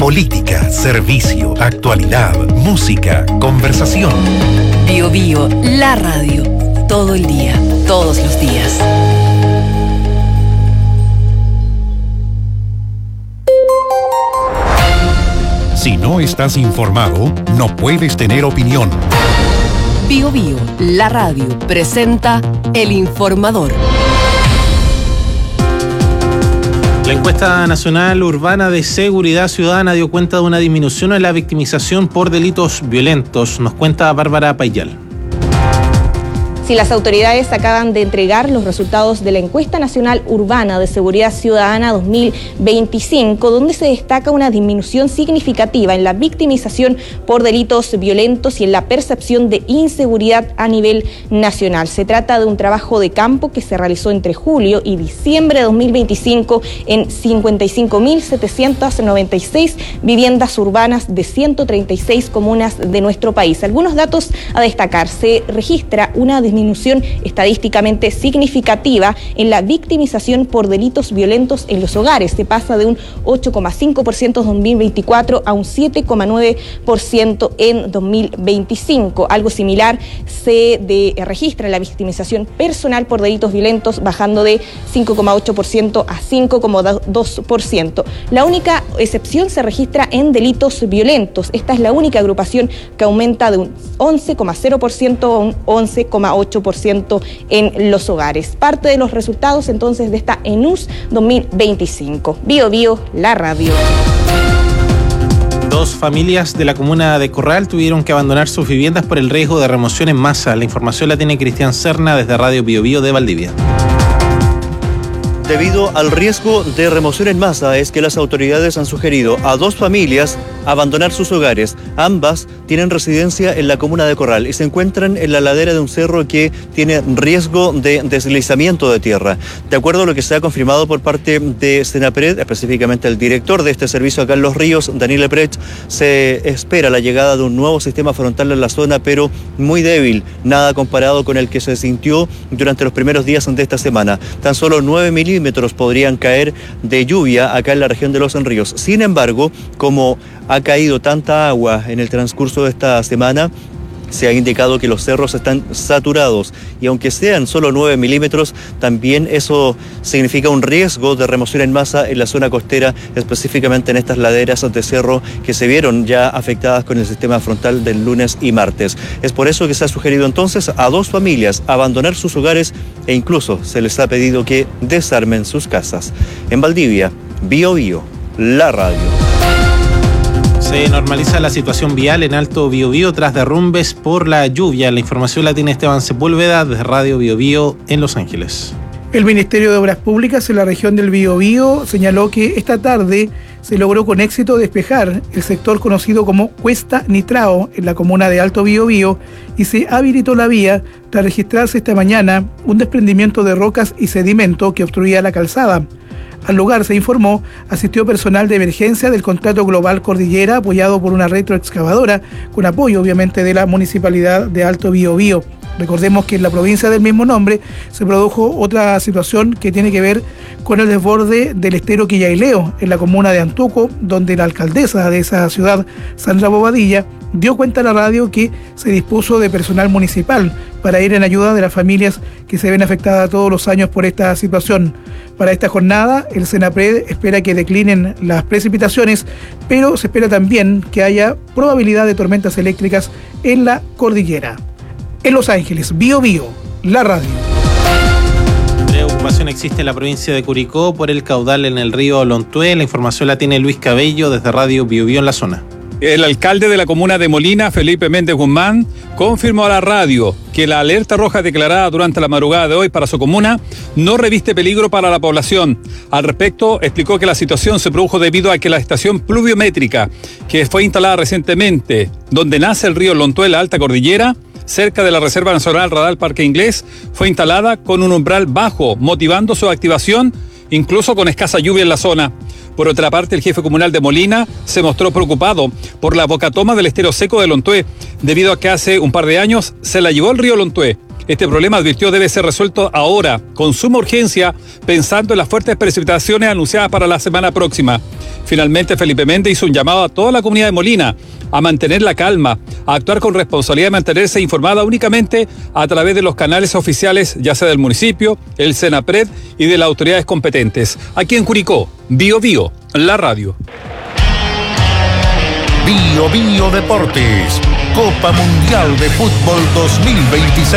Política, servicio, actualidad, música, conversación. Bio Bio, la radio. Todo el día, todos los días. Si no estás informado, no puedes tener opinión. Bio Bio, la radio, presenta El Informador. La encuesta nacional urbana de seguridad ciudadana dio cuenta de una disminución en la victimización por delitos violentos. Nos cuenta Bárbara Payal. Si las autoridades acaban de entregar los resultados de la encuesta nacional urbana de seguridad ciudadana 2025, donde se destaca una disminución significativa en la victimización por delitos violentos y en la percepción de inseguridad a nivel nacional. Se trata de un trabajo de campo que se realizó entre julio y diciembre de 2025 en 55.796 viviendas urbanas de 136 comunas de nuestro país. Algunos datos a destacar: se registra una disminución estadísticamente significativa en la victimización por delitos violentos en los hogares. Se pasa de un 8,5% en 2024 a un 7,9% en 2025. Algo similar se registra en la victimización personal por delitos violentos, bajando de 5,8% a 5,2%. La única excepción se registra en delitos violentos. Esta es la única agrupación que aumenta de un 11,0% a un 11,8% en los hogares. Parte de los resultados entonces de esta ENUS 2025. Bio Bio, la radio. Dos familias de la comuna de Corral tuvieron que abandonar sus viviendas por el riesgo de remoción en masa. La información la tiene Cristian Serna desde Radio Bio Bio de Valdivia. Debido al riesgo de remoción en masa es que las autoridades han sugerido a dos familias abandonar sus hogares. Ambas tienen residencia en la comuna de Corral y se encuentran en la ladera de un cerro que tiene riesgo de deslizamiento de tierra. De acuerdo a lo que se ha confirmado por parte de Senapred, específicamente el director de este servicio acá en Los Ríos, Daniel Eprecht, se espera la llegada de un nuevo sistema frontal en la zona, pero muy débil, nada comparado con el que se sintió durante los primeros días de esta semana. Tan solo 9 milímetros podrían caer de lluvia acá en la región de Los Ríos. Sin embargo, como ha caído tanta agua en el transcurso de esta semana, se ha indicado que los cerros están saturados y aunque sean solo 9 milímetros, también eso significa un riesgo de remoción en masa en la zona costera, específicamente en estas laderas de cerro que se vieron ya afectadas con el sistema frontal del lunes y martes. Es por eso que se ha sugerido entonces a dos familias abandonar sus hogares e incluso se les ha pedido que desarmen sus casas. En Valdivia, Bio Bio, la radio. Se normaliza la situación vial en Alto Biobío tras derrumbes por la lluvia. La información la tiene Esteban Sepúlveda desde Radio Bio Bio en Los Ángeles. El Ministerio de Obras Públicas en la región del Biobío señaló que esta tarde se logró con éxito despejar el sector conocido como Cuesta Nitrao en la comuna de Alto Biobío y se habilitó la vía tras registrarse esta mañana un desprendimiento de rocas y sedimento que obstruía la calzada. Al lugar, se informó, asistió personal de emergencia del Contrato Global Cordillera apoyado por una retroexcavadora con apoyo obviamente de la Municipalidad de Alto Biobío. Recordemos que en la provincia del mismo nombre se produjo otra situación que tiene que ver con el desborde del estero Quillaileo en la comuna de Antuco, donde la alcaldesa de esa ciudad, Sandra Bobadilla, dio cuenta a la radio que se dispuso de personal municipal para ir en ayuda de las familias que se ven afectadas todos los años por esta situación. Para esta jornada, el Senapred espera que declinen las precipitaciones, pero se espera también que haya probabilidad de tormentas eléctricas en la cordillera. En Los Ángeles, Bio Bio, la radio. Preocupación existe en la provincia de Curicó por el caudal en el río Lontué. La información la tiene Luis Cabello desde Radio Bio Bio en la zona. El alcalde de la comuna de Molina, Felipe Méndez Guzmán, confirmó a la radio que la alerta roja declarada durante la madrugada de hoy para su comuna no reviste peligro para la población. Al respecto, explicó que la situación se produjo debido a que la estación pluviométrica, que fue instalada recientemente, donde nace el río Lontué, la alta cordillera, cerca de la Reserva Nacional Radal Parque Inglés, fue instalada con un umbral bajo, motivando su activación, incluso con escasa lluvia en la zona. Por otra parte, el jefe comunal de Molina se mostró preocupado por la bocatoma del estero seco de Lontué, debido a que hace un par de años se la llevó el río Lontué. Este problema, advirtió, debe ser resuelto ahora, con suma urgencia, pensando en las fuertes precipitaciones anunciadas para la semana próxima. Finalmente, Felipe Méndez hizo un llamado a toda la comunidad de Molina a mantener la calma, a actuar con responsabilidad y mantenerse informada únicamente a través de los canales oficiales, ya sea del municipio, el Senapred y de las autoridades competentes. Aquí en Curicó, Bio Bio, la radio. Bio Bio Deportes, Copa Mundial de Fútbol 2026.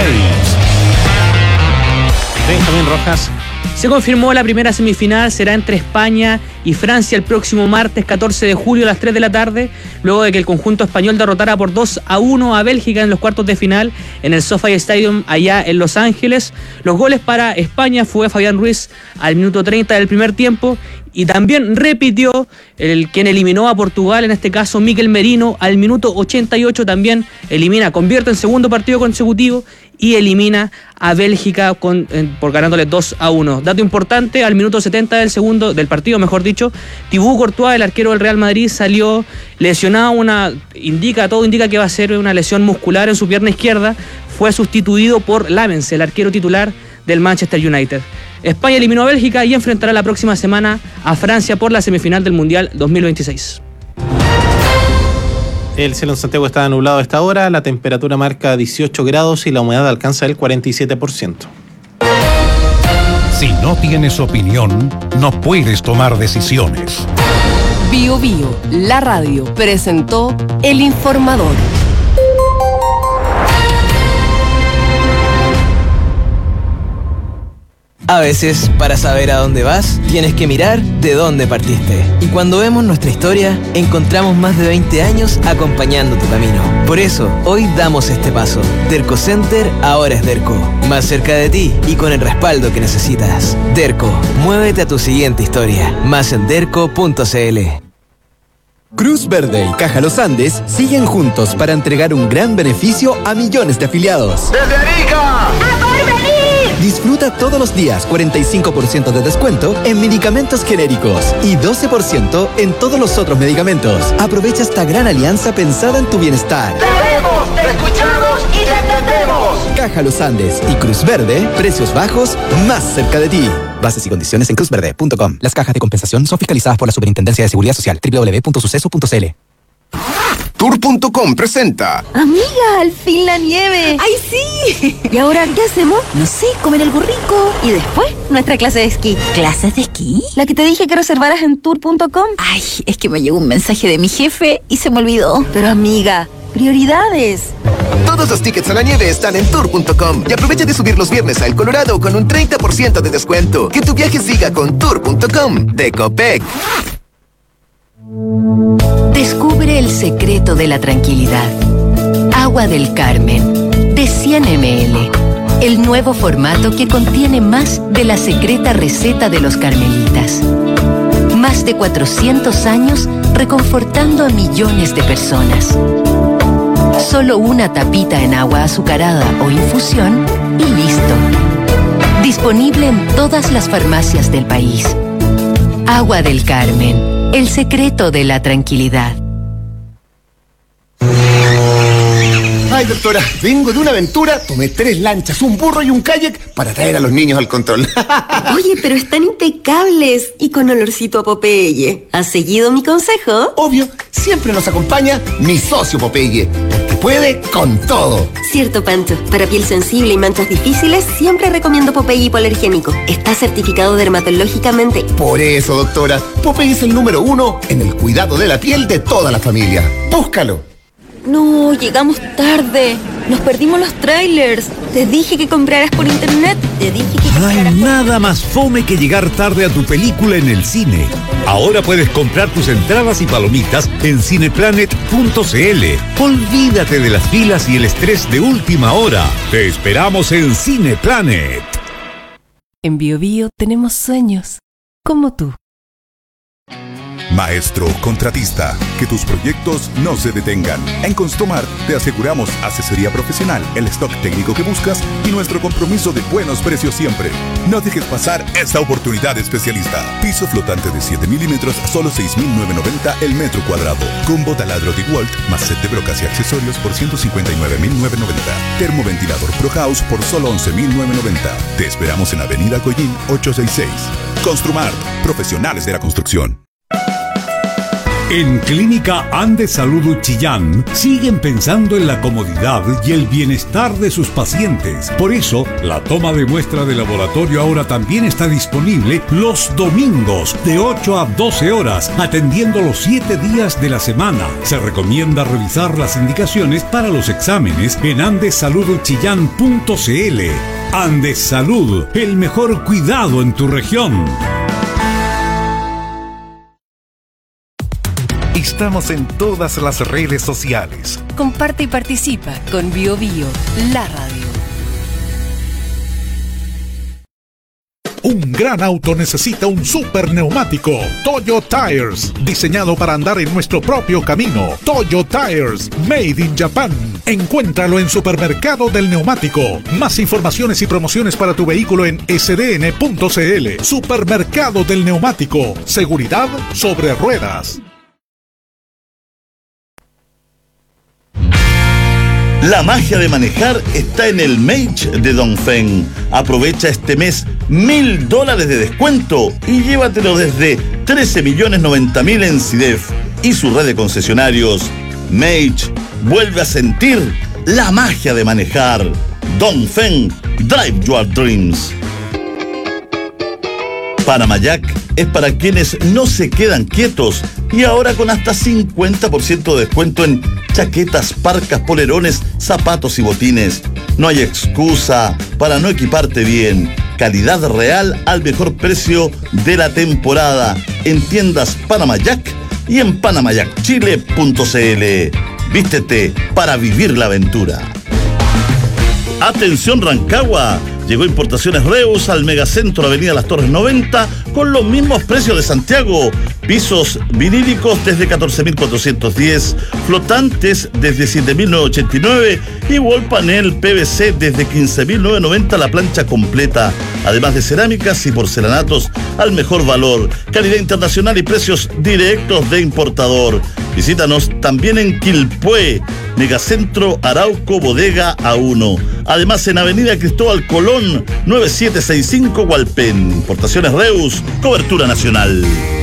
Benjamín Rojas. Se confirmó la primera semifinal, será entre España y Francia el próximo martes 14 de julio a las 3 de la tarde, luego de que el conjunto español derrotara por 2-1 a Bélgica en los cuartos de final en el SoFi Stadium allá en Los Ángeles. Los goles para España fue Fabián Ruiz al minuto 30 del primer tiempo, y también repitió quien eliminó a Portugal, en este caso Mikel Merino, al minuto 88 también convierte en segundo partido consecutivo y elimina a Bélgica por ganándole 2-1. Dato importante, al minuto 70 del partido, mejor dicho, Thibaut Courtois, el arquero del Real Madrid, salió lesionado, todo indica que va a ser una lesión muscular en su pierna izquierda. Fue sustituido por Lamens, el arquero titular del Manchester United. España eliminó a Bélgica y enfrentará la próxima semana a Francia por la semifinal del Mundial 2026. El cielo en Santiago está nublado a esta hora, la temperatura marca 18 grados y la humedad alcanza el 47%. Si no tienes opinión, no puedes tomar decisiones. Bio Bio, la radio, presentó El Informador. A veces, para saber a dónde vas, tienes que mirar de dónde partiste. Y cuando vemos nuestra historia, encontramos más de 20 años acompañando tu camino. Por eso, hoy damos este paso. Derco Center ahora es Derco. Más cerca de ti y con el respaldo que necesitas. Derco, muévete a tu siguiente historia. Más en derco.cl. Cruz Verde y Caja Los Andes siguen juntos para entregar un gran beneficio a millones de afiliados. ¡Desde Arica! ¡A Porvenir! Disfruta todos los días 45% de descuento en medicamentos genéricos y 12% en todos los otros medicamentos. Aprovecha esta gran alianza pensada en tu bienestar. ¡Te vemos, te escuchamos y te entendemos! Caja Los Andes y Cruz Verde, precios bajos más cerca de ti. Bases y condiciones en cruzverde.com. Las cajas de compensación son fiscalizadas por la Superintendencia de Seguridad Social. www.suceso.cl. Tour.com presenta. Amiga, al fin la nieve. ¡Ay, sí! ¿Y ahora qué hacemos? No sé, comer algo rico. Y después, nuestra clase de esquí. ¿Clases de esquí? La que te dije que reservaras en Tour.com. Ay, es que me llegó un mensaje de mi jefe y se me olvidó. Pero amiga, prioridades. Todos los tickets a la nieve están en Tour.com. Y aprovecha de subir los viernes a El Colorado con un 30% de descuento. Que tu viaje siga con Tour.com de Copec. Descubre el secreto de la tranquilidad. Agua del Carmen, de 100 ml. El nuevo formato que contiene más de la secreta receta de los carmelitas. Más de 400 años reconfortando a millones de personas. Solo una tapita en agua azucarada o infusión y listo. Disponible en todas las farmacias del país. Agua del Carmen. El secreto de la tranquilidad. Ay, doctora, vengo de una aventura, tomé 3 lanchas, un burro y un kayak para traer a los niños al control. Oye, pero están impecables y con olorcito a Popeye. ¿Has seguido mi consejo? Obvio, siempre nos acompaña mi socio Popeye, que puede con todo. Cierto, Pancho. Para piel sensible y manchas difíciles, siempre recomiendo Popeye hipoalergénico. Está certificado dermatológicamente. Por eso, doctora, Popeye es el número 1 en el cuidado de la piel de toda la familia. Búscalo. No, llegamos tarde. Nos perdimos los trailers. Te dije que compraras por internet. No hay nada más fome que llegar tarde a tu película en el cine. Ahora puedes comprar tus entradas y palomitas en cineplanet.cl. Olvídate de las filas y el estrés de última hora. Te esperamos en Cineplanet. En Bio Bio tenemos sueños, como tú. Maestro contratista, que tus proyectos no se detengan. En Construmart te aseguramos asesoría profesional, el stock técnico que buscas y nuestro compromiso de buenos precios siempre. No dejes pasar esta oportunidad especialista. Piso flotante de 7 milímetros, solo 6.990 el metro cuadrado. Combo taladro DeWalt más set de brocas y accesorios por 159.990. Termoventilador Pro House por solo 11.990. Te esperamos en Avenida Coyín 866. Construmart, profesionales de la construcción. En Clínica Andes Salud Chillán siguen pensando en la comodidad y el bienestar de sus pacientes. Por eso, la toma de muestra de laboratorio ahora también está disponible los domingos de 8 a 12 horas, atendiendo los 7 días de la semana. Se recomienda revisar las indicaciones para los exámenes en andesaludchillán.cl. Andes Salud, el mejor cuidado en tu región. Estamos en todas las redes sociales. Comparte y participa con BioBio, la radio. Un gran auto necesita un super neumático. Toyo Tires, diseñado para andar en nuestro propio camino. Toyo Tires, made in Japan. Encuéntralo en Supermercado del Neumático. Más informaciones y promociones para tu vehículo en sdn.cl. Supermercado del Neumático. Seguridad sobre ruedas. La magia de manejar está en el Mage de Dongfeng. Aprovecha este mes $1.000 de descuento y llévatelo desde 13.090.000 en CIDEF y su red de concesionarios. Mage vuelve a sentir la magia de manejar. Dongfeng, drive your dreams. Panamayac es para quienes no se quedan quietos y ahora con hasta 50% de descuento en chaquetas, parcas, polerones, zapatos y botines. No hay excusa para no equiparte bien. Calidad real al mejor precio de la temporada en tiendas Panamayac y en panamayacchile.cl. Vístete para vivir la aventura. Atención Rancagua. Llegó Importaciones Reus al Megacentro Avenida Las Torres 90 con los mismos precios de Santiago. Pisos vinílicos desde 14.410, flotantes desde 7.989 y wall panel PVC desde 15.990 la plancha completa. Además de cerámicas y porcelanatos al mejor valor, calidad internacional y precios directos de importador. Visítanos también en Quilpué, Megacentro Arauco Bodega A1. Además en Avenida Cristóbal Colón, 9765 Hualpén. Importaciones Reus, cobertura nacional.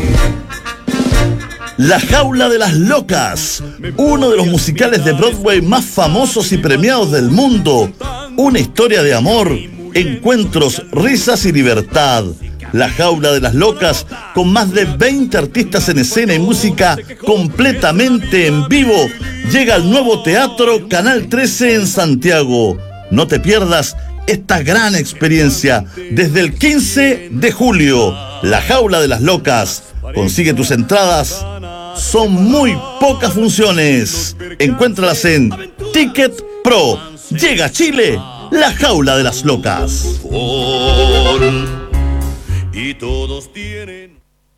La Jaula de las Locas, uno de los musicales de Broadway más famosos y premiados del mundo. Una historia de amor, encuentros, risas y libertad. La Jaula de las Locas, con más de 20 artistas en escena y música completamente en vivo, llega al nuevo Teatro Canal 13 en Santiago. No te pierdas esta gran experiencia desde el 15 de julio. La Jaula de las Locas. Consigue tus entradas. Son muy pocas funciones. Encuéntralas en Ticket Pro. Llega a Chile, La Jaula de las Locas. Y todos tienen.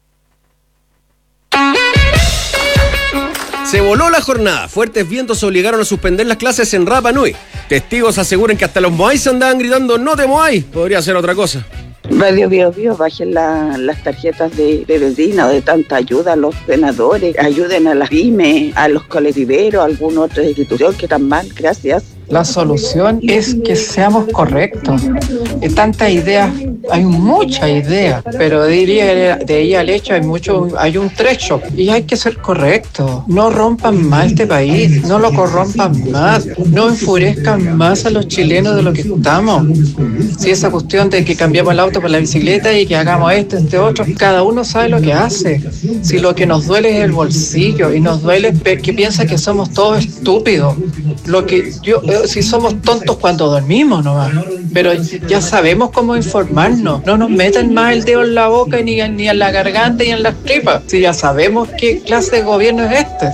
Se voló la jornada. Fuertes vientos obligaron a suspender las clases en Rapa Nui. Testigos aseguran que hasta los moais andaban gritando "no te moáis". Podría ser otra cosa. Radio BioBio, bajen las tarjetas de vecina, de tanta ayuda a los senadores, ayuden a las pymes, a los colectiveros, a alguna otra institución que están mal, gracias. La solución es que seamos correctos. Tantas ideas, hay muchas ideas, pero diría de ahí al hecho hay un trecho y hay que ser correctos. No rompan más este país, no lo corrompan más, no enfurezcan más a los chilenos de lo que estamos. Si esa cuestión de que cambiamos el auto por la bicicleta y que hagamos este otro, cada uno sabe lo que hace. Si lo que nos duele es el bolsillo y nos duele que piensa que somos todos estúpidos, si somos tontos cuando dormimos nomás, pero ya sabemos cómo informarnos. No nos metan más el dedo en la boca ni en la garganta ni en las tripas, si ya sabemos qué clase de gobierno es este.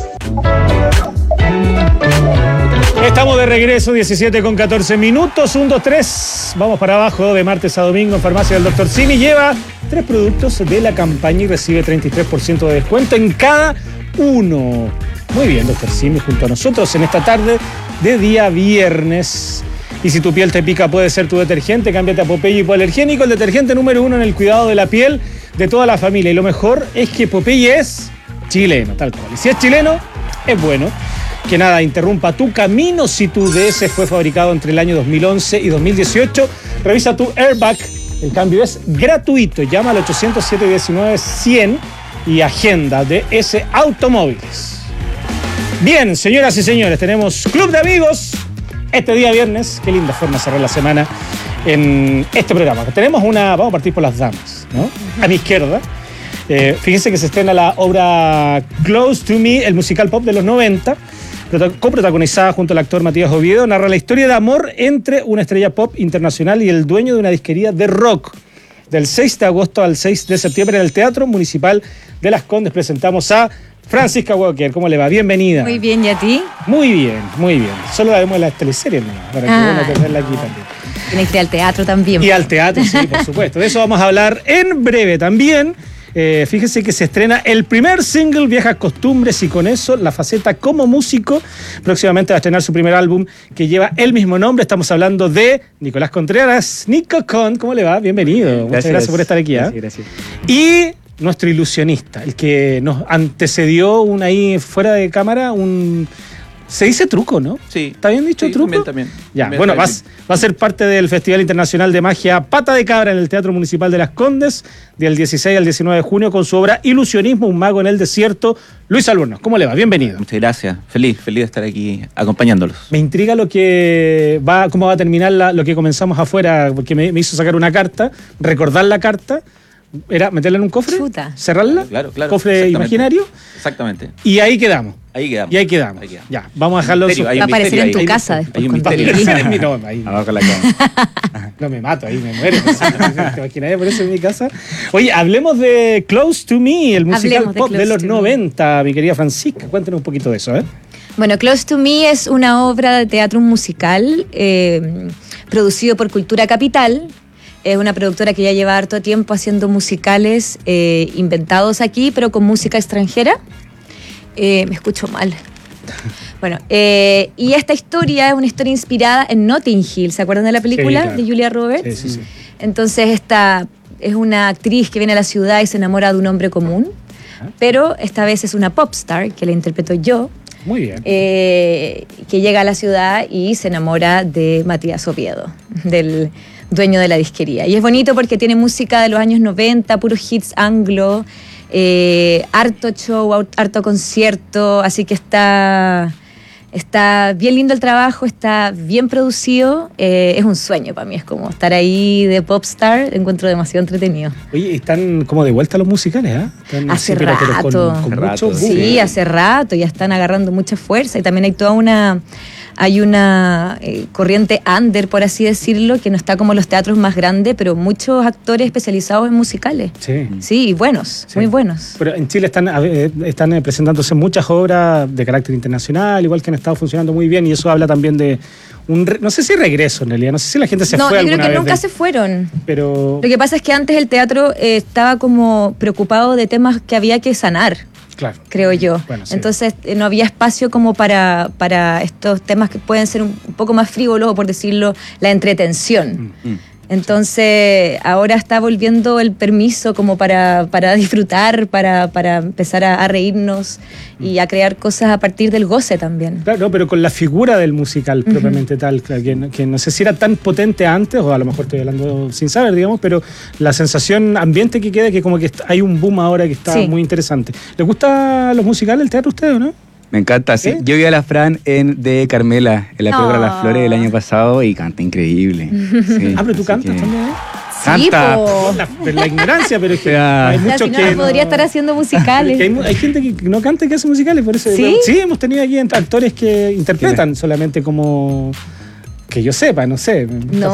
Estamos de regreso, 17:14 minutos, 1, 2, 3. Vamos para abajo de martes a domingo en Farmacia del Dr. Simi. Lleva 3 productos de la campaña y recibe 33% de descuento en cada uno. Muy bien, Dr. Simi, junto a nosotros en esta tarde de día viernes. Y si tu piel te pica, puede ser tu detergente. Cámbiate a Popeye Hipoalergénico, el detergente número 1 en el cuidado de la piel de toda la familia. Y lo mejor es que Popeye es chileno, tal cual. Y si es chileno, es bueno. Que nada interrumpa tu camino. Si tu DS fue fabricado entre el año 2011 y 2018, revisa tu airbag. El cambio es gratuito. Llama al 800-719-100 y agenda DS Automóviles. Bien, señoras y señores, tenemos Club de Amigos este día viernes. Qué linda forma de cerrar la semana en este programa. Vamos a partir por las damas, ¿no? A mi izquierda. Fíjense que se estrena la obra Close to Me, el musical pop de los 90, coprotagonizada junto al actor Matías Oviedo. Narra la historia de amor entre una estrella pop internacional y el dueño de una disquería de rock. Del 6 de agosto al 6 de septiembre en el Teatro Municipal de Las Condes presentamos a Francisca Walker. ¿Cómo le va? Bienvenida. Muy bien, ¿y a ti? Muy bien, muy bien. Solo la vemos en las teleseries, ¿no? Para que bueno tenerla aquí también. Tienes que ir al teatro también. Y al teatro, sí, por supuesto. De eso vamos a hablar en breve también. Fíjense que se estrena el primer single, Viejas Costumbres, y con eso la faceta como músico. Próximamente va a estrenar su primer álbum que lleva el mismo nombre. Estamos hablando de Nicolás Contreras. Nico Con, ¿cómo le va? Bienvenido. Muchas gracias por estar aquí. Gracias. Y nuestro ilusionista, el que nos antecedió ahí fuera de cámara, se dice truco, ¿no? Sí. ¿Está bien dicho, sí, truco? También. Ya, bueno, va a ser parte del Festival Internacional de Magia Pata de Cabra en el Teatro Municipal de Las Condes del 16 al 19 de junio con su obra Ilusionismo, un mago en el desierto. Luis Albornoz, ¿cómo le va? Bienvenido. Muchas gracias. Feliz de estar aquí acompañándolos. Me intriga cómo va a terminar lo que comenzamos afuera, porque me hizo sacar una carta, recordar la carta. ¿Era meterla en un cofre? Chuta. ¿Cerrarla? Claro. ¿Cofre imaginario? Exactamente. Y ahí quedamos. Ahí quedamos. Ya, vamos a dejarlo. Va a aparecer en tu casa después. Hay un misterio. No, ahí abajo la cama. No me mato, ahí me muero. ¿Te imaginas por eso en mi casa? Oye, hablemos de Close to Me, el musical pop de los 90, mi querida Francisca. Cuéntanos un poquito de eso, ¿eh? Bueno, Close to Me es una obra de teatro musical producido por Cultura Capital. Es una productora que ya lleva harto tiempo haciendo musicales inventados aquí, pero con música extranjera. Me escucho mal. Bueno, y esta historia es una historia inspirada en Notting Hill. ¿Se acuerdan de la película? Sí, claro. De Julia Roberts? Sí. Entonces esta es una actriz que viene a la ciudad y se enamora de un hombre común, pero esta vez es una popstar, que la interpreto yo. Muy bien. Que llega a la ciudad y se enamora de Matías Oviedo, del dueño de la disquería. Y es bonito porque tiene música de los años 90, puros hits anglo, harto show, harto concierto, así que está bien lindo el trabajo, está bien producido. Es un sueño para mí, es como estar ahí de popstar, encuentro demasiado entretenido. Oye, están como de vuelta los musicales, ¿eh? Hace rato. Sí, hace rato, ya están agarrando mucha fuerza y también hay toda una corriente under, por así decirlo, que no está como los teatros más grandes, pero muchos actores especializados en musicales. Sí, y buenos, muy buenos. Pero en Chile están presentándose muchas obras de carácter internacional, igual que han estado funcionando muy bien, y eso habla también de no sé si regreso en realidad, no sé si la gente fue alguna vez. No, yo creo que nunca se fueron. Pero lo que pasa es que antes el teatro estaba como preocupado de temas que había que sanar. Claro. Creo yo. Bueno, sí. Entonces no había espacio como para estos temas que pueden ser un poco más frívolos, o por decirlo, la entretención. Entonces ahora está volviendo el permiso como para disfrutar, para empezar a reírnos y a crear cosas a partir del goce también. Claro, pero con la figura del musical propiamente tal, que no sé si era tan potente antes, o a lo mejor estoy hablando sin saber, digamos, pero la sensación ambiente que queda, que como que hay un boom ahora que está muy interesante. ¿Les gustan los musicales, el teatro a ustedes o no? Me encanta, sí. Yo vi a la Fran de Carmela en la película Las Flores del año pasado y canta increíble. Sí, pero tú cantas también, ¿eh? Canta. La ignorancia, pero es que hay muchos que no podría estar haciendo musicales. Hay gente que no canta y que hace musicales, por eso. ¿Sí? Sí, hemos tenido aquí actores que interpretan solamente como... Que yo sepa, no sé.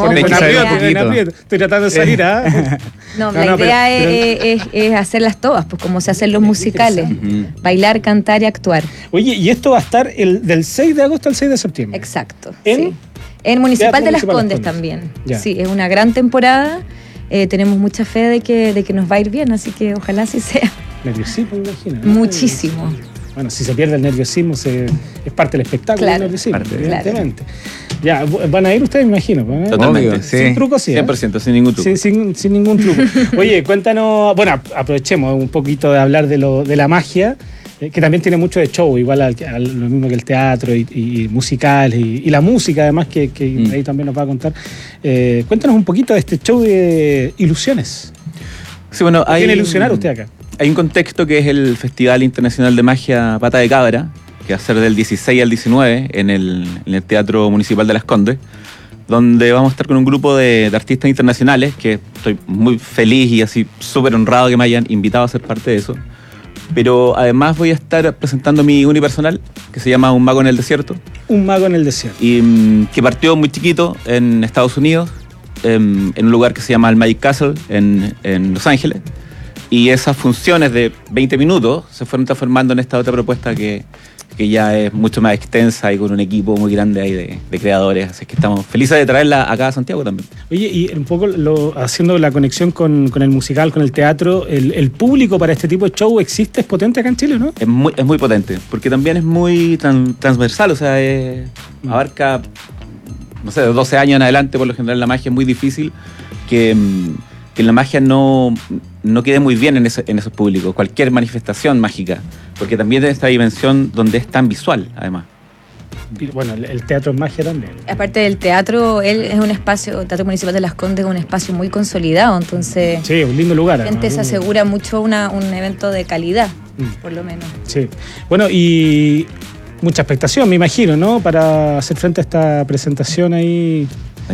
Estoy tratando de salir, la idea es hacerlas todas, pues como se hacen los musicales. Bailar, cantar y actuar. Oye, y esto va a estar del 6 de agosto al 6 de septiembre. Exacto. En Municipal de Las Condes también. Ya. Sí, es una gran temporada. tenemos mucha fe de que nos va a ir bien, así que ojalá así sea. Nerviosismo, me imagino, ¿no? Muchísimo. Bueno, si se pierde el nerviosismo, es parte del espectáculo, Claro, el nerviosismo, claro. evidentemente. Ya, van a ir ustedes, me imagino. ¿Eh? Totalmente, Obvio, sí. Sin truco, sí. 100%, sin ningún truco. Sin ningún truco. Oye, cuéntanos, bueno, aprovechemos un poquito de hablar de la magia, que también tiene mucho de show, igual lo mismo que el teatro y musical y la música, además, que ahí también nos va a contar. Cuéntanos un poquito de este show de ilusiones. Sí, bueno, ¿Qué viene a ilusionar usted acá? Hay un contexto que es el Festival Internacional de Magia Pata de Cabra, que va a ser del 16 al 19 en el Teatro Municipal de Las Condes, donde vamos a estar con un grupo de artistas internacionales, que estoy muy feliz y así súper honrado que me hayan invitado a ser parte de eso. Pero además voy a estar presentando mi unipersonal, que se llama Un Mago en el Desierto. Un Mago en el Desierto. Y que partió muy chiquito en Estados Unidos, en un lugar que se llama el Magic Castle en Los Ángeles. Y esas funciones de 20 minutos se fueron transformando en esta otra propuesta que ya es mucho más extensa y con un equipo muy grande ahí de creadores. Así que estamos felices de traerla acá a Santiago también. Oye, y un poco haciendo la conexión con el musical, con el teatro, el público para este tipo de show existe, es potente acá en Chile, ¿no? Es muy potente, porque también es muy transversal, o sea, abarca, no sé, de 12 años en adelante. Por lo general la magia es muy difícil que la magia no quede muy bien en esos públicos, cualquier manifestación mágica, porque también tiene esta dimensión donde es tan visual, además. Y bueno, el teatro es magia también. Aparte del teatro, él es un espacio, el Teatro Municipal de Las Condes es un espacio muy consolidado, entonces... Sí, un lindo lugar. La gente se asegura mucho un evento de calidad, por lo menos. Sí. Bueno, y mucha expectación, me imagino, ¿no? Para hacer frente a esta presentación ahí.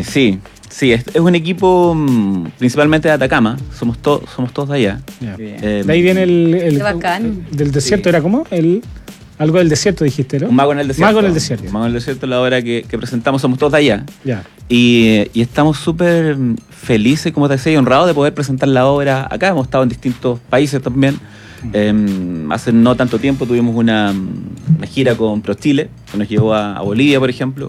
Sí, es un equipo principalmente de Atacama, somos todos de allá. De ahí viene el bacán. Del desierto, ¿era cómo? Algo del desierto dijiste, ¿no? Un Mago en el Desierto. Mago en el Desierto. Un Mago en el Desierto es la obra que presentamos, somos todos de allá. Ya. Y estamos súper felices, como te decía, y honrados de poder presentar la obra acá. Hemos estado en distintos países también. Hace no tanto tiempo tuvimos una gira con ProChile, que nos llevó a Bolivia, por ejemplo.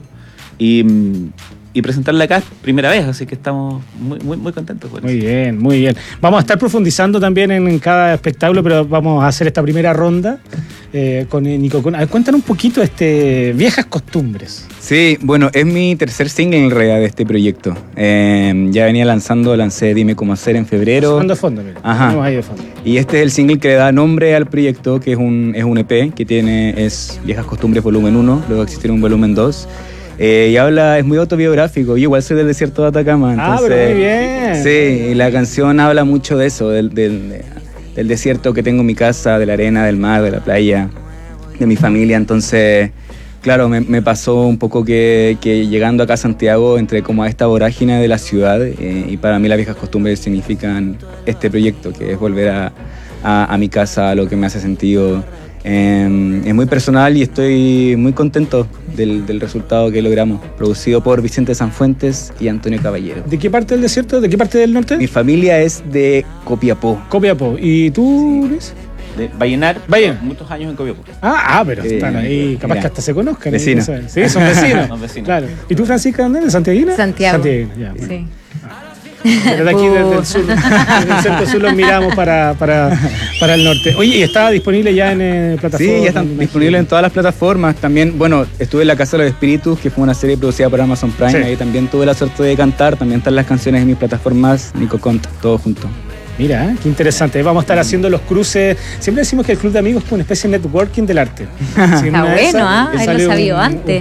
Y presentarla acá primera vez, así que estamos muy contentos con eso. Muy bien. Vamos a estar profundizando también en cada espectáculo, pero vamos a hacer esta primera ronda con Nico. Cuéntanos un poquito Viejas Costumbres. Sí, bueno, es mi tercer single en realidad de este proyecto. Ya lancé Dime Cómo Hacer en febrero. Sonando de fondo, mira. Ajá. Ahí de fondo. Y este es el single que le da nombre al proyecto, que es un EP, que es Viejas Costumbres volumen 1, luego existirá un volumen 2. Y es muy autobiográfico. Yo igual soy del desierto de Atacama. Entonces, pero muy bien. Sí, y la canción habla mucho de eso, del desierto que tengo en mi casa, de la arena, del mar, de la playa, de mi familia. Entonces, claro, me pasó un poco que llegando acá a Santiago entré como a esta vorágine de la ciudad, y para mí las viejas costumbres significan este proyecto, que es volver a mi casa, a lo que me hace sentido. Es muy personal y estoy muy contento del resultado que logramos, producido por Vicente Sanfuentes y Antonio Caballero. ¿De qué parte del desierto? ¿De qué parte del norte? Mi familia es de Copiapó. ¿Y tú, Luis? De Vallenar, muchos años en Copiapó. Pero están ahí, capaz que hasta se conozcan. Vecinos. Sí, son vecinos. Son vecinos. Claro. ¿Y tú, Francisca, dónde? ¿De Santiaguina? Santiago. Ya. Sí. Desde aquí, desde el sur, desde el centro sur, los miramos para el norte. Oye, ¿y está disponible ya en plataformas? Sí, ya están disponibles en todas las plataformas. También, bueno, estuve en La Casa de los Espíritus, que fue una serie producida por Amazon Prime. Sí. Ahí también tuve la suerte de cantar. También están las canciones en mis plataformas, Nico Conta, todo junto. Mira, qué interesante. Vamos a estar haciendo los cruces. Siempre decimos que el Club de Amigos es una especie de networking del arte. Está bueno, ahí lo sabía antes.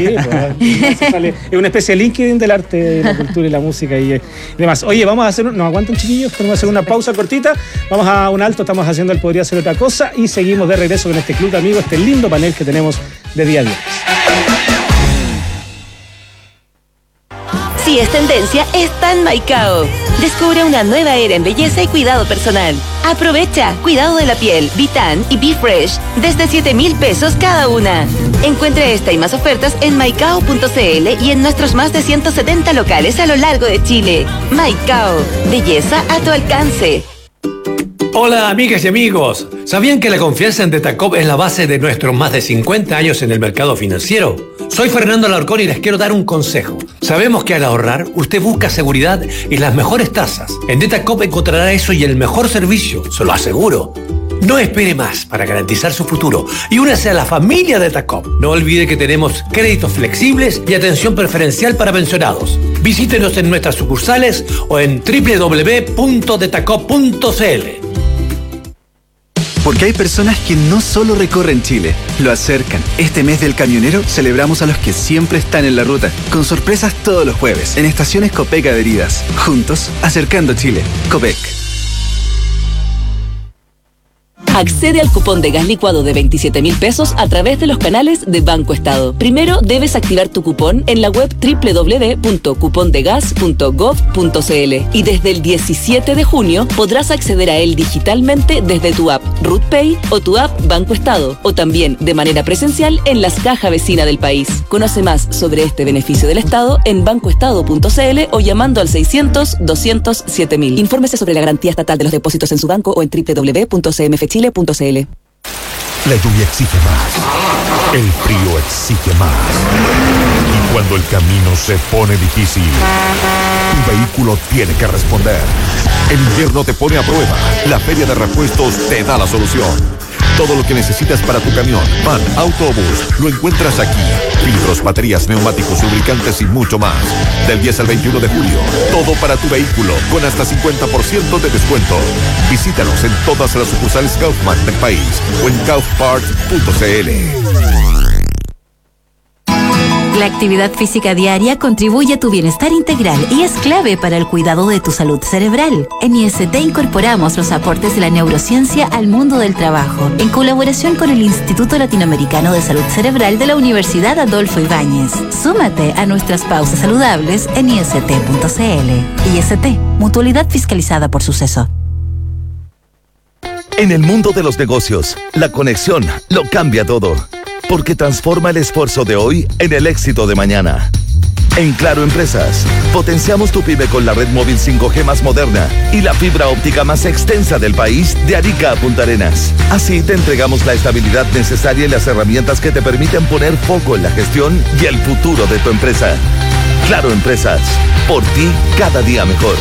Es una especie de LinkedIn del arte, de la cultura y la música y demás. Oye, vamos a hacer, nos aguantan chiquillos, vamos a hacer una pausa cortita, vamos a un alto, estamos haciendo el Podría Ser Otra Cosa y seguimos de regreso con este Club de Amigos, este lindo panel que tenemos de día a día. Si es tendencia, está en Maicao. Descubre una nueva era en belleza y cuidado personal. Aprovecha cuidado de la piel, Vitan y Be Fresh desde 7,000 pesos cada una. Encuentre esta y más ofertas en maicao.cl y en nuestros más de 170 locales a lo largo de Chile. Maicao, belleza a tu alcance. Hola amigas y amigos, ¿sabían que la confianza en Detacop es la base de nuestros más de 50 años en el mercado financiero? Soy Fernando Alarcón y les quiero dar un consejo. Sabemos que al ahorrar usted busca seguridad y las mejores tasas. En Detacop encontrará eso y el mejor servicio, se lo aseguro. No espere más para garantizar su futuro y únase a la familia Detacop. No olvide que tenemos créditos flexibles y atención preferencial para pensionados. Visítenos en nuestras sucursales o en www.detacop.cl. Porque hay personas que no solo recorren Chile, lo acercan. Este mes del camionero celebramos a los que siempre están en la ruta, con sorpresas todos los jueves, en estaciones Copec adheridas. Juntos, acercando Chile. Copec. Accede al cupón de gas licuado de 27.000 pesos a través de los canales de Banco Estado. Primero debes activar tu cupón en la web www.cupondegas.gov.cl y desde el 17 de junio podrás acceder a él digitalmente desde tu app RutPay o tu app Banco Estado, o también de manera presencial en las cajas vecinas del país. Conoce más sobre este beneficio del Estado en bancoestado.cl o llamando al 600-200-7000. Infórmese sobre la garantía estatal de los depósitos en su banco o en www.cmfchile.cl. La lluvia exige más. El frío exige más. Y cuando el camino se pone difícil, tu vehículo tiene que responder. El invierno te pone a prueba. La Feria de Repuestos te da la solución. Todo lo que necesitas para tu camión, van, autobús, lo encuentras aquí. Filtros, baterías, neumáticos, lubricantes y mucho más. Del 10 al 21 de julio, todo para tu vehículo, con hasta 50% de descuento. Visítanos en todas las sucursales Kaufman del país o en kaufparts.cl. La actividad física diaria contribuye a tu bienestar integral y es clave para el cuidado de tu salud cerebral. En IST incorporamos los aportes de la neurociencia al mundo del trabajo, en colaboración con el Instituto Latinoamericano de Salud Cerebral de la Universidad Adolfo Ibáñez. Súmate a nuestras pausas saludables en ist.cl. IST, mutualidad fiscalizada por Suceso. En el mundo de los negocios, la conexión lo cambia todo, porque transforma el esfuerzo de hoy en el éxito de mañana. En Claro Empresas, potenciamos tu pyme con la red móvil 5G más moderna y la fibra óptica más extensa del país, de Arica a Punta Arenas. Así te entregamos la estabilidad necesaria y las herramientas que te permiten poner foco en la gestión y el futuro de tu empresa. Claro Empresas, por ti cada día mejor.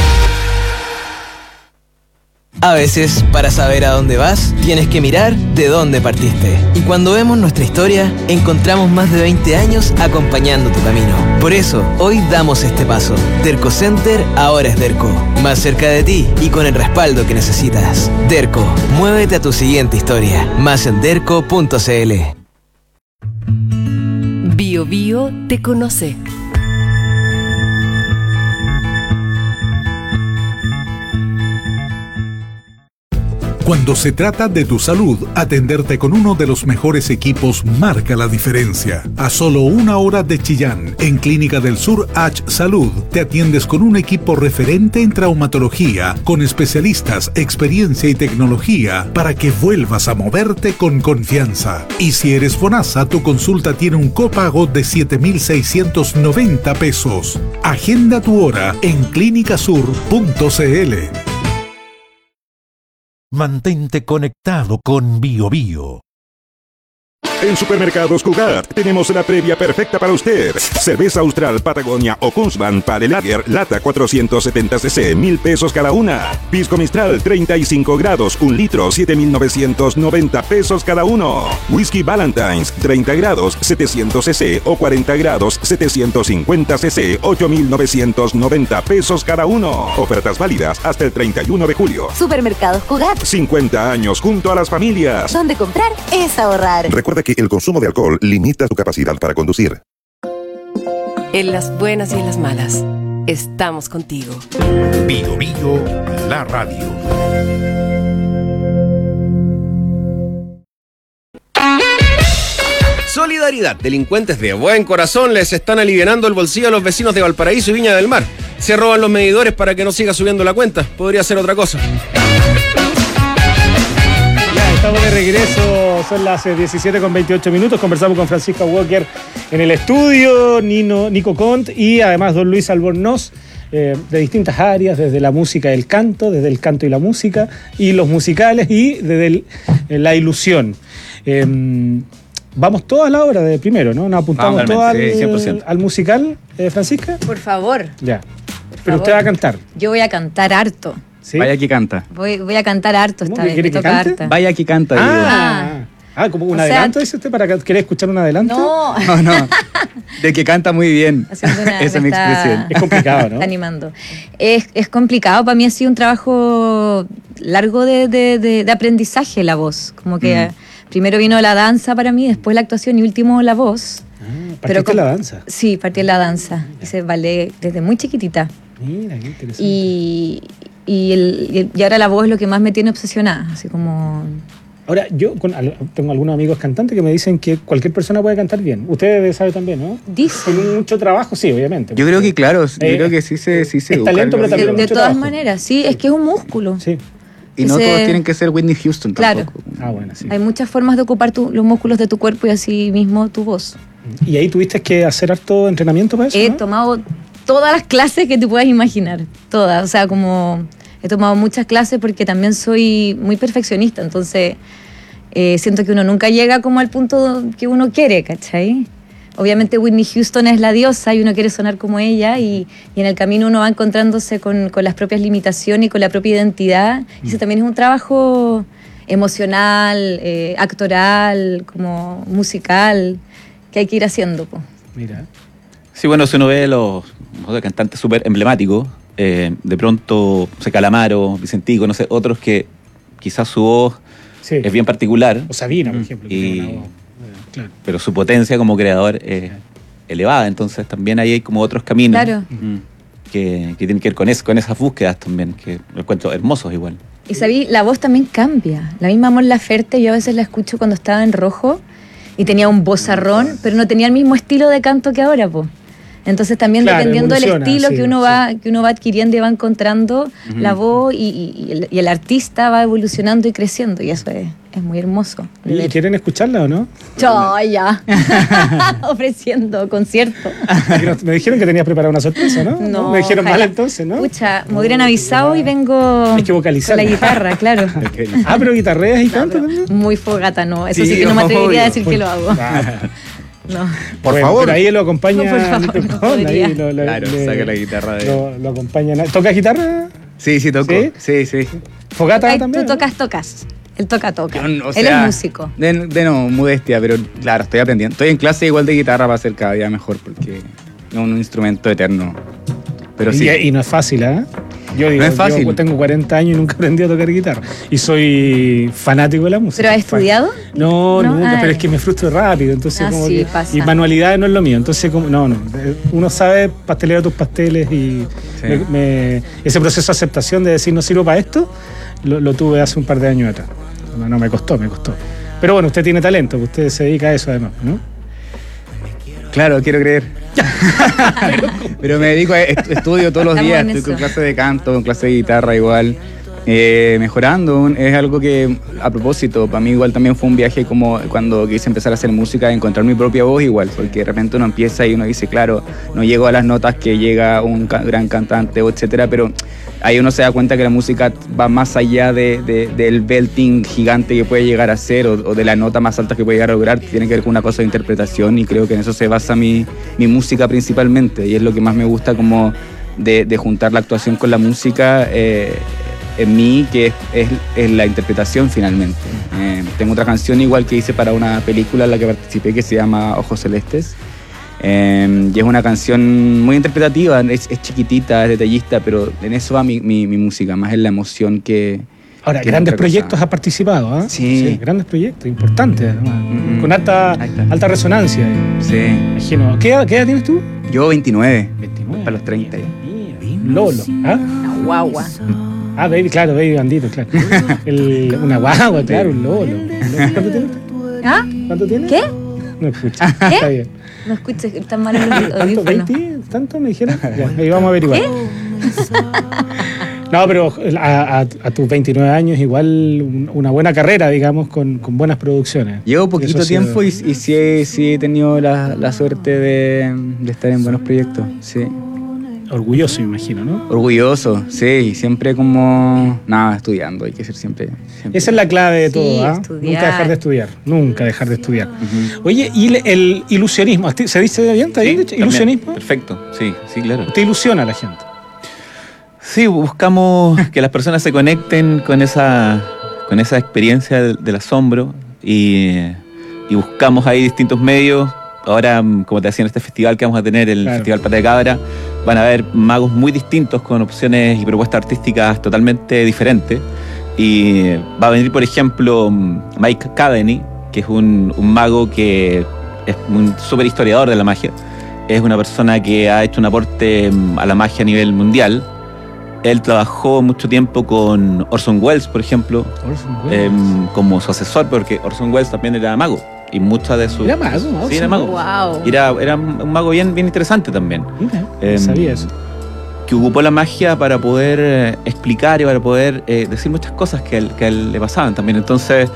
A veces, para saber a dónde vas, tienes que mirar de dónde partiste. Y cuando vemos nuestra historia, encontramos más de 20 años acompañando tu camino. Por eso, hoy damos este paso. Derco Center ahora es Derco. Más cerca de ti y con el respaldo que necesitas. Derco, muévete a tu siguiente historia. Más en derco.cl. Bio Bio te conoce. Cuando se trata de tu salud, atenderte con uno de los mejores equipos marca la diferencia. A solo 1 hora de Chillán, en Clínica del Sur H Salud, te atiendes con un equipo referente en traumatología, con especialistas, experiencia y tecnología, para que vuelvas a moverte con confianza. Y si eres FONASA, tu consulta tiene un copago de 7.690 pesos. Agenda tu hora en clínicasur.cl. Mantente conectado con Bio Bio. En Supermercados Cugat tenemos la previa perfecta para usted. Cerveza Austral, Patagonia o Kunzman para el Lager, lata 470 cc, 1.000 pesos cada una. Pisco Mistral, 35 grados, 1 litro, 7.990 pesos cada uno. Whisky Valentine's, 30 grados, 700 cc o 40 grados, 750 cc, 8.990 pesos cada uno. Ofertas válidas hasta el 31 de julio. Supermercados Cugat. 50 años junto a las familias. Donde comprar es ahorrar. Recuerda que el consumo de alcohol limita tu capacidad para conducir. En las buenas y en las malas, estamos contigo. Bio Bio, la radio. Solidaridad. Delincuentes de buen corazón les están alivianando el bolsillo a los vecinos de Valparaíso y Viña del Mar. Se roban los medidores para que no siga subiendo la cuenta. Podría ser otra cosa. Estamos de regreso, son las 17:28. Conversamos con Francisca Walker en el estudio, Nico Cont y además don Luis Albornoz de distintas áreas, desde la música y el canto, desde el canto y la música, y los musicales, y desde la ilusión. Vamos toda la hora de primero, ¿no? Nos apuntamos todas al musical, Francisca. Por favor. Ya. Pero usted va a cantar. Yo voy a cantar harto. ¿Sí? Vaya que canta. Voy a cantar harto esta vez. ¿Quiere que toca cante? harta. Vaya que canta. Como un adelanto, dice usted, ¿quiere escuchar un adelanto? No. De que canta muy bien. Esa es mi expresión. Es complicado, ¿no? Está animando. Es complicado. Para mí ha sido un trabajo largo de aprendizaje la voz. Como que primero vino la danza para mí, después la actuación y último la voz. ¿Partiste en la danza? Sí, partí en la danza. Hice ballet desde muy chiquitita. Mira, qué interesante. Y ahora la voz es lo que más me tiene obsesionada. Así como... Ahora, yo tengo algunos amigos cantantes que me dicen que cualquier persona puede cantar bien. Usted sabe también, ¿no? Dice. Con mucho trabajo, sí, obviamente. Yo creo que claro, yo creo que sí se es talento, pero también de mucho todas trabajo. maneras, sí, es que es un músculo. Sí. Y no todos tienen que ser Whitney Houston tampoco. Claro. Bueno, sí. Hay muchas formas de ocupar los músculos de tu cuerpo y así mismo tu voz. ¿Y ahí tuviste que hacer harto entrenamiento para eso? He tomado todas las clases que te puedas imaginar. Todas. O sea, como he tomado muchas clases porque también soy muy perfeccionista. Entonces, siento que uno nunca llega como al punto que uno quiere, ¿cachai? Obviamente Whitney Houston es la diosa y uno quiere sonar como ella y en el camino uno va encontrándose con las propias limitaciones y con la propia identidad. Y eso también es un trabajo emocional, actoral, como musical, que hay que ir haciendo. Mira. Sí, bueno, si uno ve los cantantes súper emblemáticos, de pronto, Calamaro, Vicentico, no sé, otros que quizás su voz es bien particular. O Sabina, por ejemplo. Claro. Pero su potencia como creador es elevada, entonces también ahí hay como otros caminos que tienen que ver con esas búsquedas también, que lo encuentro hermosos igual. Y sabí, la voz también cambia. La misma Mon Laferte, yo a veces la escucho cuando estaba en Rojo y tenía un vozarrón, pero no tenía el mismo estilo de canto que ahora, po. Entonces también dependiendo del estilo que uno va adquiriendo y va encontrando, la voz y el artista va evolucionando y creciendo, y eso es muy hermoso. ¿Y quieren escucharla o no? Ya. Ofreciendo concierto. Me dijeron que tenías preparada una sorpresa, ¿no? No, me dijeron mal entonces, ¿no? Pucha, me hubieran avisado y vengo hay que vocalizar con la guitarra, claro. Pero guitarreas y canto también. Muy fogata, no. Eso sí que no me atrevería a decir que lo hago. No. Por favor. Pero ahí lo acompaña. No, por favor, ahí claro, saca la guitarra de... Lo acompaña. ¿Tocas guitarra? Sí, toco. Sí. ¿Fogata también? Tú tocas. Él toca. Él es músico. No, modestia, pero claro, estoy aprendiendo. Estoy en clase igual de guitarra para ser cada día mejor, porque es un instrumento eterno. Pero sí. Y no es fácil, ¿eh? Yo digo, no es fácil. Yo tengo 40 años y nunca aprendí a tocar guitarra. Y soy fanático de la música. ¿Pero has estudiado? No, nunca, pero es que me frustro rápido. Entonces, pasa. Y manualidades no es lo mío. Entonces, uno sabe pastelear tus pasteles y ese proceso de aceptación de decir no sirvo para esto, lo tuve hace un par de años atrás. No, me costó. Pero bueno, usted tiene talento, usted se dedica a eso además, ¿no? Claro, quiero creer. Pero me dedico estudio todos los días, estoy con clase de canto, con clase de guitarra igual, mejorando. Es algo que, a propósito, para mí igual también fue un viaje como cuando quise empezar a hacer música, encontrar mi propia voz igual, porque de repente uno empieza y uno dice, claro, no llego a las notas que llega un gran cantante, etcétera, pero ahí uno se da cuenta que la música va más allá del belting gigante que puede llegar a ser o de la nota más alta que puede llegar a lograr. Tiene que ver con una cosa de interpretación y creo que en eso se basa mi música principalmente, y es lo que más me gusta como de juntar la actuación con la música en mí, que es la interpretación finalmente. Tengo otra canción igual que hice para una película en la que participé que se llama Ojos Celestes. Y es una canción muy interpretativa, es chiquitita, es detallista, pero en eso va mi música, más en la emoción que... Ahora, grandes proyectos ha participado, ¿eh? Sí, grandes proyectos, importantes, además, con alta resonancia. Sí. Imagino. ¿Qué edad tienes tú? Yo 29. Para los 30. Lolo. Una guagua. Baby bandito, claro. Una guagua, claro, un lolo. ¿Cuánto tienes? ¿Cuánto tienes? ¿Qué? No escucha. ¿Qué? Está bien. No escuches, están mal en los audífonos. ¿20? ¿Tanto me dijeron? Ya, ahí vamos a averiguar. No, pero a tus 29 años igual una buena carrera, digamos, con buenas producciones. Llevo poquito tiempo y sí he tenido la suerte de estar en buenos proyectos, sí. Orgulloso, me imagino, ¿no? Orgulloso, sí, siempre como... Nada, estudiando, hay que ser siempre... Esa es la clave de todo, Sí, ¿ah? estudiar. Nunca dejar de estudiar, nunca dejar de estudiar. Oye, y el ilusionismo, ¿se dice bien? ¿Está bien dicho? También. ¿Ilusionismo? Perfecto, sí, claro. Te ilusiona a la gente. Sí, buscamos que las personas se conecten con esa experiencia del asombro y buscamos ahí distintos medios. Ahora, como te decía, en este festival que vamos a tener, el Festival Pata de Cabra, van a haber magos muy distintos con opciones y propuestas artísticas totalmente diferentes. Y va a venir, por ejemplo, Mike Caveney, que es un mago que es un súper historiador de la magia. Es una persona que ha hecho un aporte a la magia a nivel mundial. Él trabajó mucho tiempo con Orson Welles, por ejemplo, como su asesor, porque Orson Welles también era mago. Y muchas de sus... ¿Era mago? ¿No? Sí, era mago. Wow. Era un mago bien interesante también. Mira, sabía eso. Que ocupó la magia para poder explicar y para poder decir muchas cosas que a él le pasaban también. Entonces,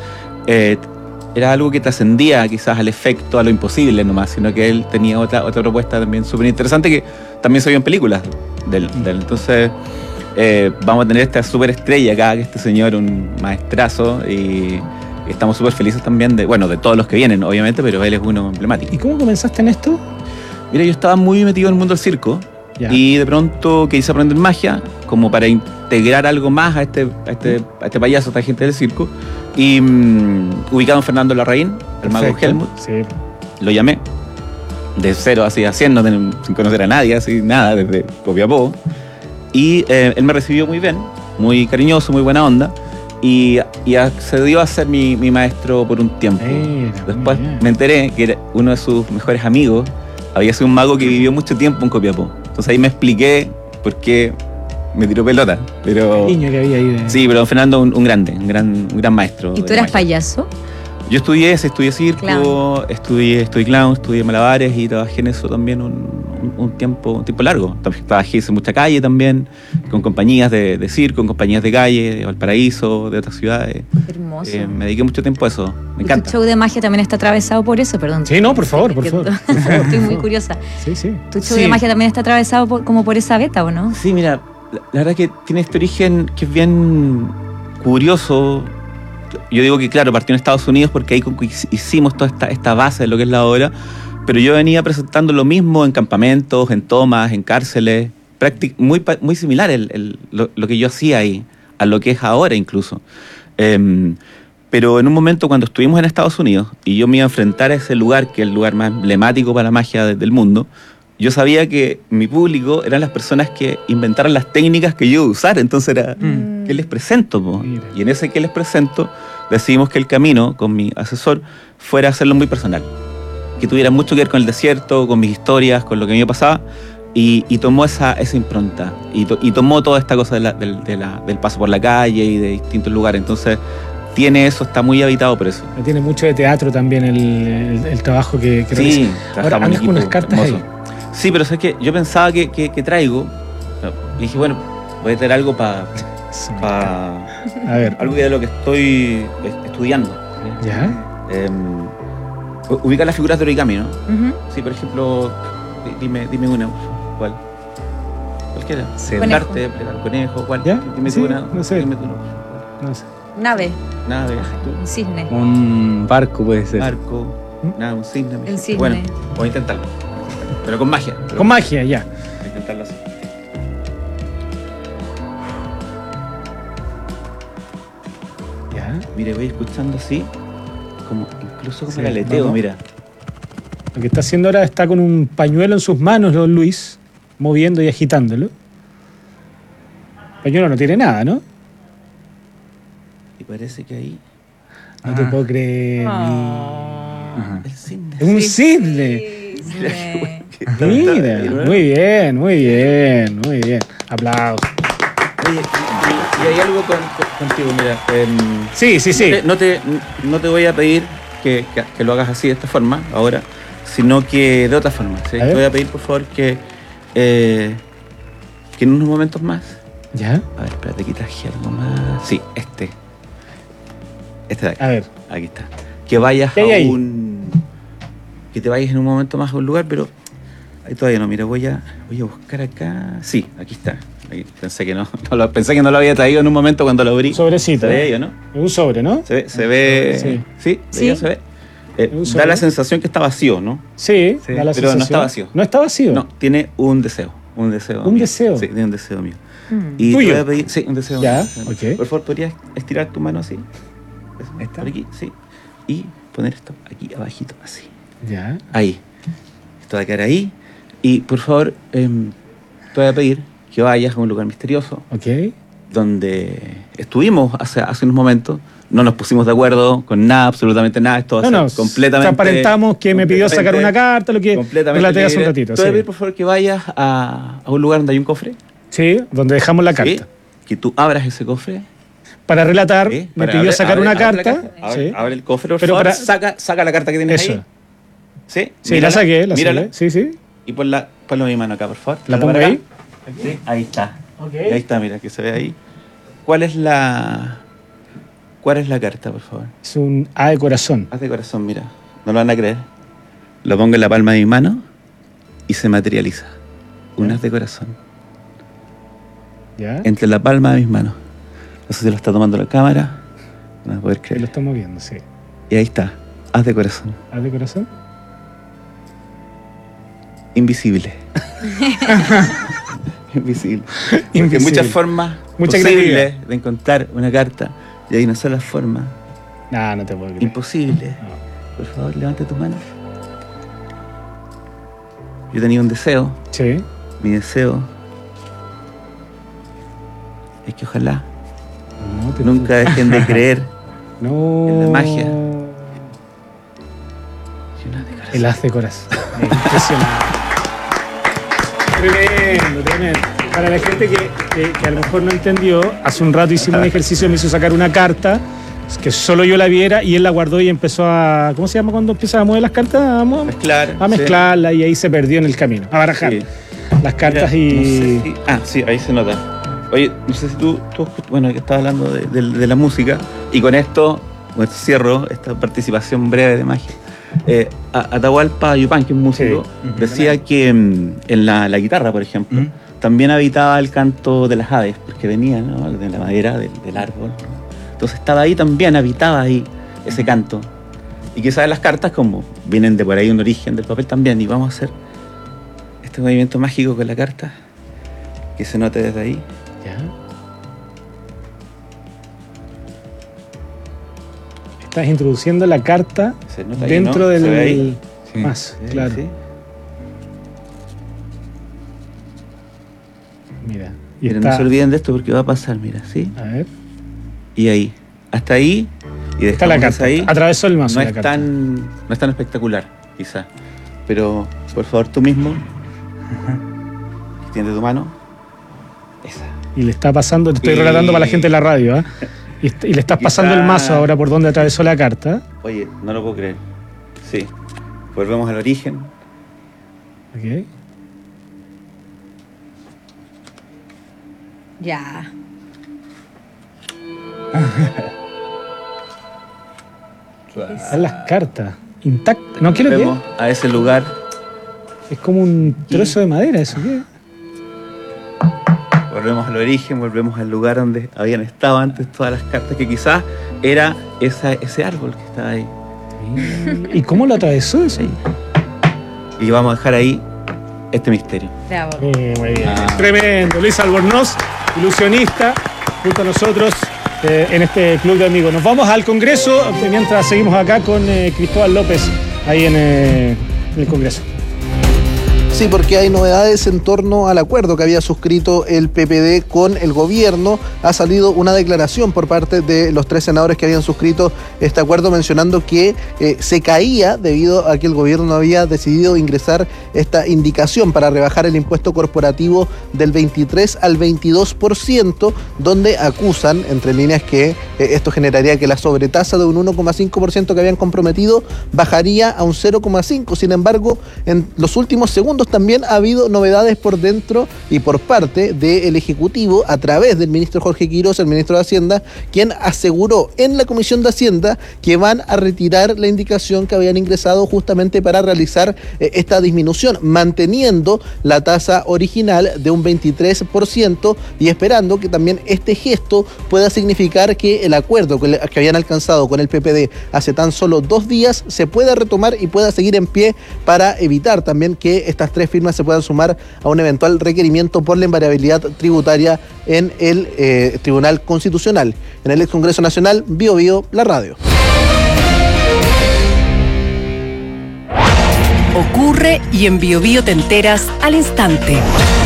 era algo que trascendía quizás al efecto, a lo imposible nomás, sino que él tenía otra propuesta también súper interesante que también se vio en películas de él. Entonces, vamos a tener esta súper estrella acá, que este señor, un maestrazo, y estamos súper felices también de todos los que vienen, obviamente, pero él es uno emblemático. ¿Y cómo comenzaste en esto? Mira, yo estaba muy metido en el mundo del circo. Ya. Y de pronto quise aprender magia como para integrar algo más a este payaso, a esta gente del circo. Y ubicado en Fernando Larraín, el mago Helmut, lo llamé de 0 así a 100, sin conocer a nadie, así nada, desde Copiapó. Y él me recibió muy bien, muy cariñoso, muy buena onda. Y accedió a ser mi maestro por un tiempo. Después me enteré que uno de sus mejores amigos había sido un mago que vivió mucho tiempo en Copiapó. Entonces ahí me expliqué por qué me tiró pelota. Pero, el niño que había ahí. Sí, pero Fernando un gran maestro. ¿Y tú eras payaso? Yo estudié circo, estudié clown, estudié malabares y trabajé en eso también un tiempo largo. Trabajé en mucha calle también, con compañías de circo, con compañías de calle, de Valparaíso, de otras ciudades. Hermoso. Me dediqué mucho tiempo a eso, me encanta. ¿Tu show de magia también está atravesado por eso? Perdón. Sí, no, por favor. Estoy muy curiosa. Sí. ¿Tu show de magia también está atravesado como por esa beta o no? Sí, mira, la verdad que tiene este origen que es bien curioso. Yo digo que, claro, partió en Estados Unidos porque ahí hicimos toda esta base de lo que es la obra, pero yo venía presentando lo mismo en campamentos, en tomas, en cárceles, muy similar lo que yo hacía ahí, a lo que es ahora incluso. Pero en un momento cuando estuvimos en Estados Unidos y yo me iba a enfrentar a ese lugar, que es el lugar más emblemático para la magia del mundo, yo sabía que mi público eran las personas que inventaron las técnicas que yo iba a usar. Entonces era, ¿qué les presento? Y en ese que les presento, decidimos que el camino con mi asesor fuera hacerlo muy personal. Que tuviera mucho que ver con el desierto, con mis historias, con lo que a mí me pasaba. Y tomó esa impronta. Y tomó toda esta cosa del paso por la calle y de distintos lugares. Entonces tiene eso, está muy habitado por eso. Tiene mucho de teatro también el trabajo que sí, ahora andas con unas cartas hermoso. Ahí. Sí, pero es que yo pensaba que traigo, y dije, bueno, voy a traer algo para a ver, algo de lo que estoy estudiando. ¿Ya? Ubica las figuras de origami, ¿no? Sí, por ejemplo, dime una, ¿cuál? Cualquiera. Sentarte, plegar conejo, ¿cuál? ¿Ya? Dime sí, tú una. No sé. Dime tú una. No sé. Nave. ¿Tú? Un cisne. Un barco puede ser. Barco. Nada, un cisne. El cisne. Bueno, voy a intentarlo. Pero con magia. Con magia, ya. Voy a intentarlo así. Ya. Mire, voy escuchando así, incluso como el aleteo, mira. Lo que está haciendo ahora está con un pañuelo en sus manos, don Luis, moviendo y agitándolo. El pañuelo no tiene nada, ¿no? Y parece que ahí... No te puedo creer. El cisne. Es un cisne. Mira, muy bien. Aplausos. Oye, y hay algo contigo, mira. Sí. No te voy a pedir que lo hagas así, de esta forma, ahora, sino que de otra forma. ¿Sí? Te voy a pedir, por favor, que en unos momentos más... ¿Ya? A ver, espérate, aquí traje algo más... Sí, este de aquí. A ver. Aquí está. Que vayas que te vayas en un momento más a un lugar, pero Ahí todavía no, mira, voy a buscar acá. Sí, aquí está. Ahí, pensé que pensé que no lo había traído en un momento cuando lo abrí. Sobrecito. Se ve, ¿no? Es un sobre, ¿no? Se ve. Sí, Sí. se ve. Da la sensación que está vacío, ¿no? Sí, da la pero sensación. no está vacío. No está vacío. No, tiene un deseo. Un deseo. ¿Un mío. deseo? Sí, tiene un deseo mío. ¿Tuyo? Y te voy a pedir, sí, un deseo Ya, mío. ok. Por favor, ¿podrías estirar tu mano así? ¿Esta? Por aquí, sí. Y poner esto aquí abajito, así. Ya. Ahí. Esto va a quedar ahí. Y por favor, te voy a pedir que vayas a un lugar misterioso. Ok. Donde estuvimos hace unos momentos. No nos pusimos de acuerdo con nada, absolutamente nada. Esto va a ser completamente. Transparentamos que me pidió sacar una carta, lo que relaté hace un ratito. Te voy a pedir, por favor, que vayas a un lugar donde hay un cofre. Sí, donde dejamos la carta. Que tú abras ese cofre. Para relatar, me pidió sacar una carta. Abre el cofre, por favor. Saca la carta que tienes ahí. ¿Sí? Sí, la saqué, mírala. Sí, sí. Y ponlo en mi mano acá, por favor. ¿La pongo ahí? Sí, ahí está. Okay. Ahí está, mira, que se ve ahí. ¿Cuál es la carta, por favor? Es un A de corazón. A de corazón, mira. No lo van a creer. Lo pongo en la palma de mi mano y se materializa. Un as de corazón. ¿Ya? Entre la palma de mis manos. No sé si lo está tomando la cámara. No vas a poder creer. Lo estamos viendo, sí. Y ahí está. As de corazón. ¿As de corazón? Invisible. Invisible. Porque Invisible. hay muchas formas posibles de encontrar una carta y hay una sola forma. No te puedo creer. Imposible. No. Por favor, levanta tu mano. Yo tenía un deseo. Sí. Mi deseo es que ojalá nunca dejen de creer en la magia. El as de corazón. Impresionante. Tremendo. Para la gente que a lo mejor no entendió, hace un rato hicimos un ejercicio, me hizo sacar una carta que solo yo la viera y él la guardó y empezó a... ¿Cómo se llama cuando empiezas a mover las cartas? A mezclarla, sí. Y ahí se perdió en el camino, a barajar las cartas. Mira, y... No sé si, sí, ahí se nota. Oye, no sé si tú bueno, que estabas hablando de la música y con esto cierro esta participación breve de magia. Atahualpa Yupanqui, un músico, decía que en la guitarra, por ejemplo, también habitaba el canto de las aves, porque venía, ¿no?, de la madera, del árbol. Entonces estaba ahí también, habitaba ahí ese canto. Y quizás las cartas, como vienen de por ahí un origen del papel también, y vamos a hacer este movimiento mágico con la carta, que se note desde ahí. Ya. Estás introduciendo la carta dentro ahí, ¿no? del sí, más, claro. Sí. Mira. Pero no se olviden de esto porque va a pasar, mira, ¿sí? A ver. Y ahí. Hasta ahí. Y está la carta. Ahí. Atravesó el mazo. No es tan espectacular, quizás. Pero, por favor, tú mismo. Extiende tu mano. Esa. Y le está pasando, te estoy relatando para la gente de la radio, ¿eh? Y le estás pasando el mazo ahora por donde atravesó la carta. Oye, no lo puedo creer. Sí. Volvemos al origen. Ok. Ya. Están las cartas intactas. No quiero que. Volvemos a ese lugar. Es como un trozo de madera, ¿eso qué? Volvemos al origen, volvemos al lugar donde habían estado antes todas las cartas, que quizás era ese árbol que estaba ahí. ¿Y cómo lo atravesó eso? Y vamos a dejar ahí este misterio. Bravo. Muy bien. Tremendo. Luis Albornoz, ilusionista, junto a nosotros en este club de amigos. Nos vamos al Congreso mientras seguimos acá con Cristóbal López ahí en el Congreso. Sí, porque hay novedades en torno al acuerdo que había suscrito el PPD con el gobierno. Ha salido una declaración por parte de los 3 senadores que habían suscrito este acuerdo mencionando que se caía debido a que el gobierno había decidido ingresar esta indicación para rebajar el impuesto corporativo del 23 al 22%, donde acusan, entre líneas, que esto generaría que la sobretasa de un 1,5% que habían comprometido bajaría a un 0,5%. Sin embargo, en los últimos segundos fondos también ha habido novedades por dentro y por parte del Ejecutivo a través del ministro Jorge Quiroz, el ministro de Hacienda, quien aseguró en la Comisión de Hacienda que van a retirar la indicación que habían ingresado justamente para realizar esta disminución, manteniendo la tasa original de un 23% y esperando que también este gesto pueda significar que el acuerdo que habían alcanzado con el PPD hace tan solo 2 días se pueda retomar y pueda seguir en pie para evitar también que estas 3 firmas se puedan sumar a un eventual requerimiento por la invariabilidad tributaria en el Tribunal Constitucional. En el Ex Congreso Nacional, Bio Bio, la radio. Ocurre y en Bio Bio te enteras al instante.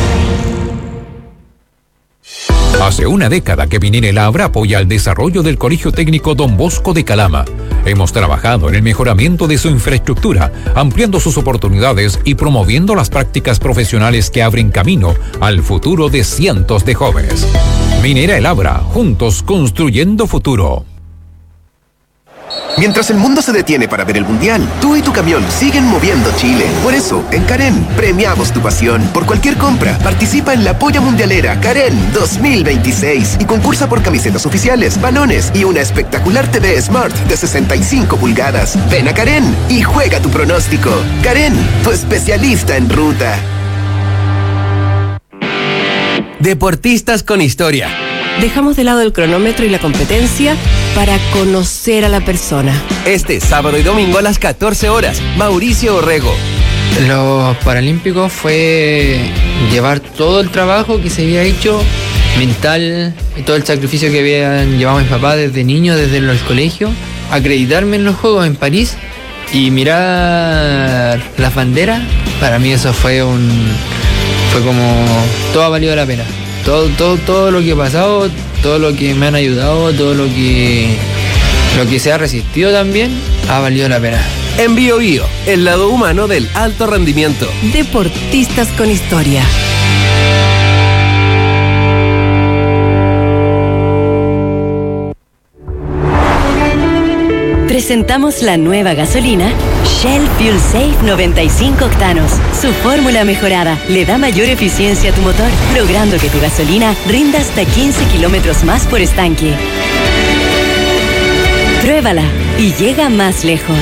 Hace una década que Minera El Abra apoya el desarrollo del Colegio Técnico Don Bosco de Calama. Hemos trabajado en el mejoramiento de su infraestructura, ampliando sus oportunidades y promoviendo las prácticas profesionales que abren camino al futuro de cientos de jóvenes. Minera El Abra, juntos construyendo futuro. Mientras el mundo se detiene para ver el Mundial, tú y tu camión siguen moviendo Chile. Por eso, en Karen, premiamos tu pasión. Por cualquier compra, participa en la Polla Mundialera Karen 2026 y concursa por camisetas oficiales, balones y una espectacular TV Smart de 65 pulgadas. Ven a Karen y juega tu pronóstico. Karen, tu especialista en ruta. Deportistas con historia. Dejamos de lado el cronómetro y la competencia para conocer a la persona. Este sábado y domingo a las 14 horas, Mauricio Orrego. Los Paralímpicos fue llevar todo el trabajo que se había hecho, mental, y todo el sacrificio que habían llevado mis papás desde niño, desde el colegio, acreditarme en los Juegos en París y mirar las banderas. Para mí eso fue como todo ha valido la pena. Todo lo que ha pasado, todo lo que me han ayudado, todo lo que se ha resistido también, ha valido la pena. En Bio Bio, el lado humano del alto rendimiento. Deportistas con historia. Presentamos la nueva gasolina Shell Fuel Safe 95 octanos. Su fórmula mejorada le da mayor eficiencia a tu motor, logrando que tu gasolina rinda hasta 15 kilómetros más por estanque. Pruébala y llega más lejos.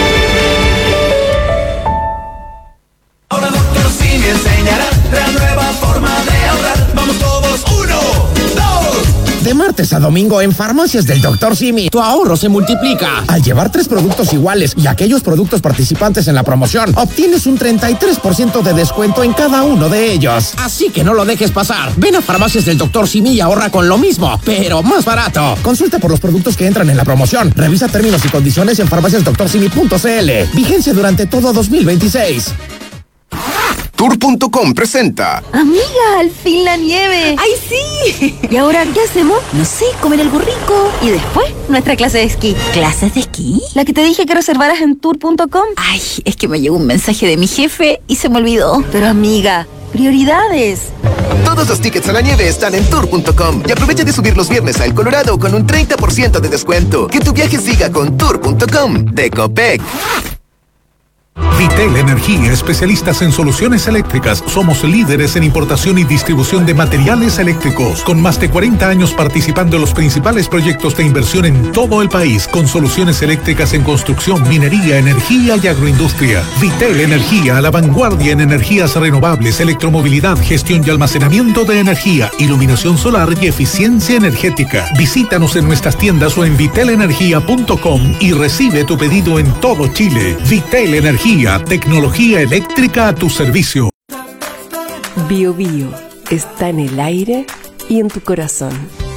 Ahora Dr. Simi enseñará la nueva forma de ahorrar. Vamos todos, 1, 2. De martes a domingo en Farmacias del Dr. Simi, tu ahorro se multiplica. Al llevar 3 productos iguales y aquellos productos participantes en la promoción, obtienes un 33% de descuento en cada uno de ellos. Así que no lo dejes pasar. Ven a Farmacias del Dr. Simi y ahorra con lo mismo, pero más barato. Consulta por los productos que entran en la promoción. Revisa términos y condiciones en farmaciasdrcimi.cl. Vigencia durante todo 2026. Tour.com presenta. Amiga, al fin la nieve. ¡Ay, sí! ¿Y ahora qué hacemos? No sé, comer algo rico. Y después, nuestra clase de esquí. ¿Clases de esquí? La que te dije que reservaras en Tour.com. Ay, es que me llegó un mensaje de mi jefe y se me olvidó. Pero amiga, prioridades. Todos los tickets a la nieve están en Tour.com y aprovecha de subir los viernes a El Colorado con un 30% de descuento. Que tu viaje siga con Tour.com de Copec. Vitel Energía, especialistas en soluciones eléctricas. Somos líderes en importación y distribución de materiales eléctricos, con más de 40 años participando en los principales proyectos de inversión en todo el país, con soluciones eléctricas en construcción, minería, energía y agroindustria. Vitel Energía, a la vanguardia en energías renovables, electromovilidad, gestión y almacenamiento de energía, iluminación solar y eficiencia energética. Visítanos en nuestras tiendas o en vitelenergia.com y recibe tu pedido en todo Chile. Vitel Energía, tecnología eléctrica a tu servicio. Bio Bio está en el aire y en tu corazón.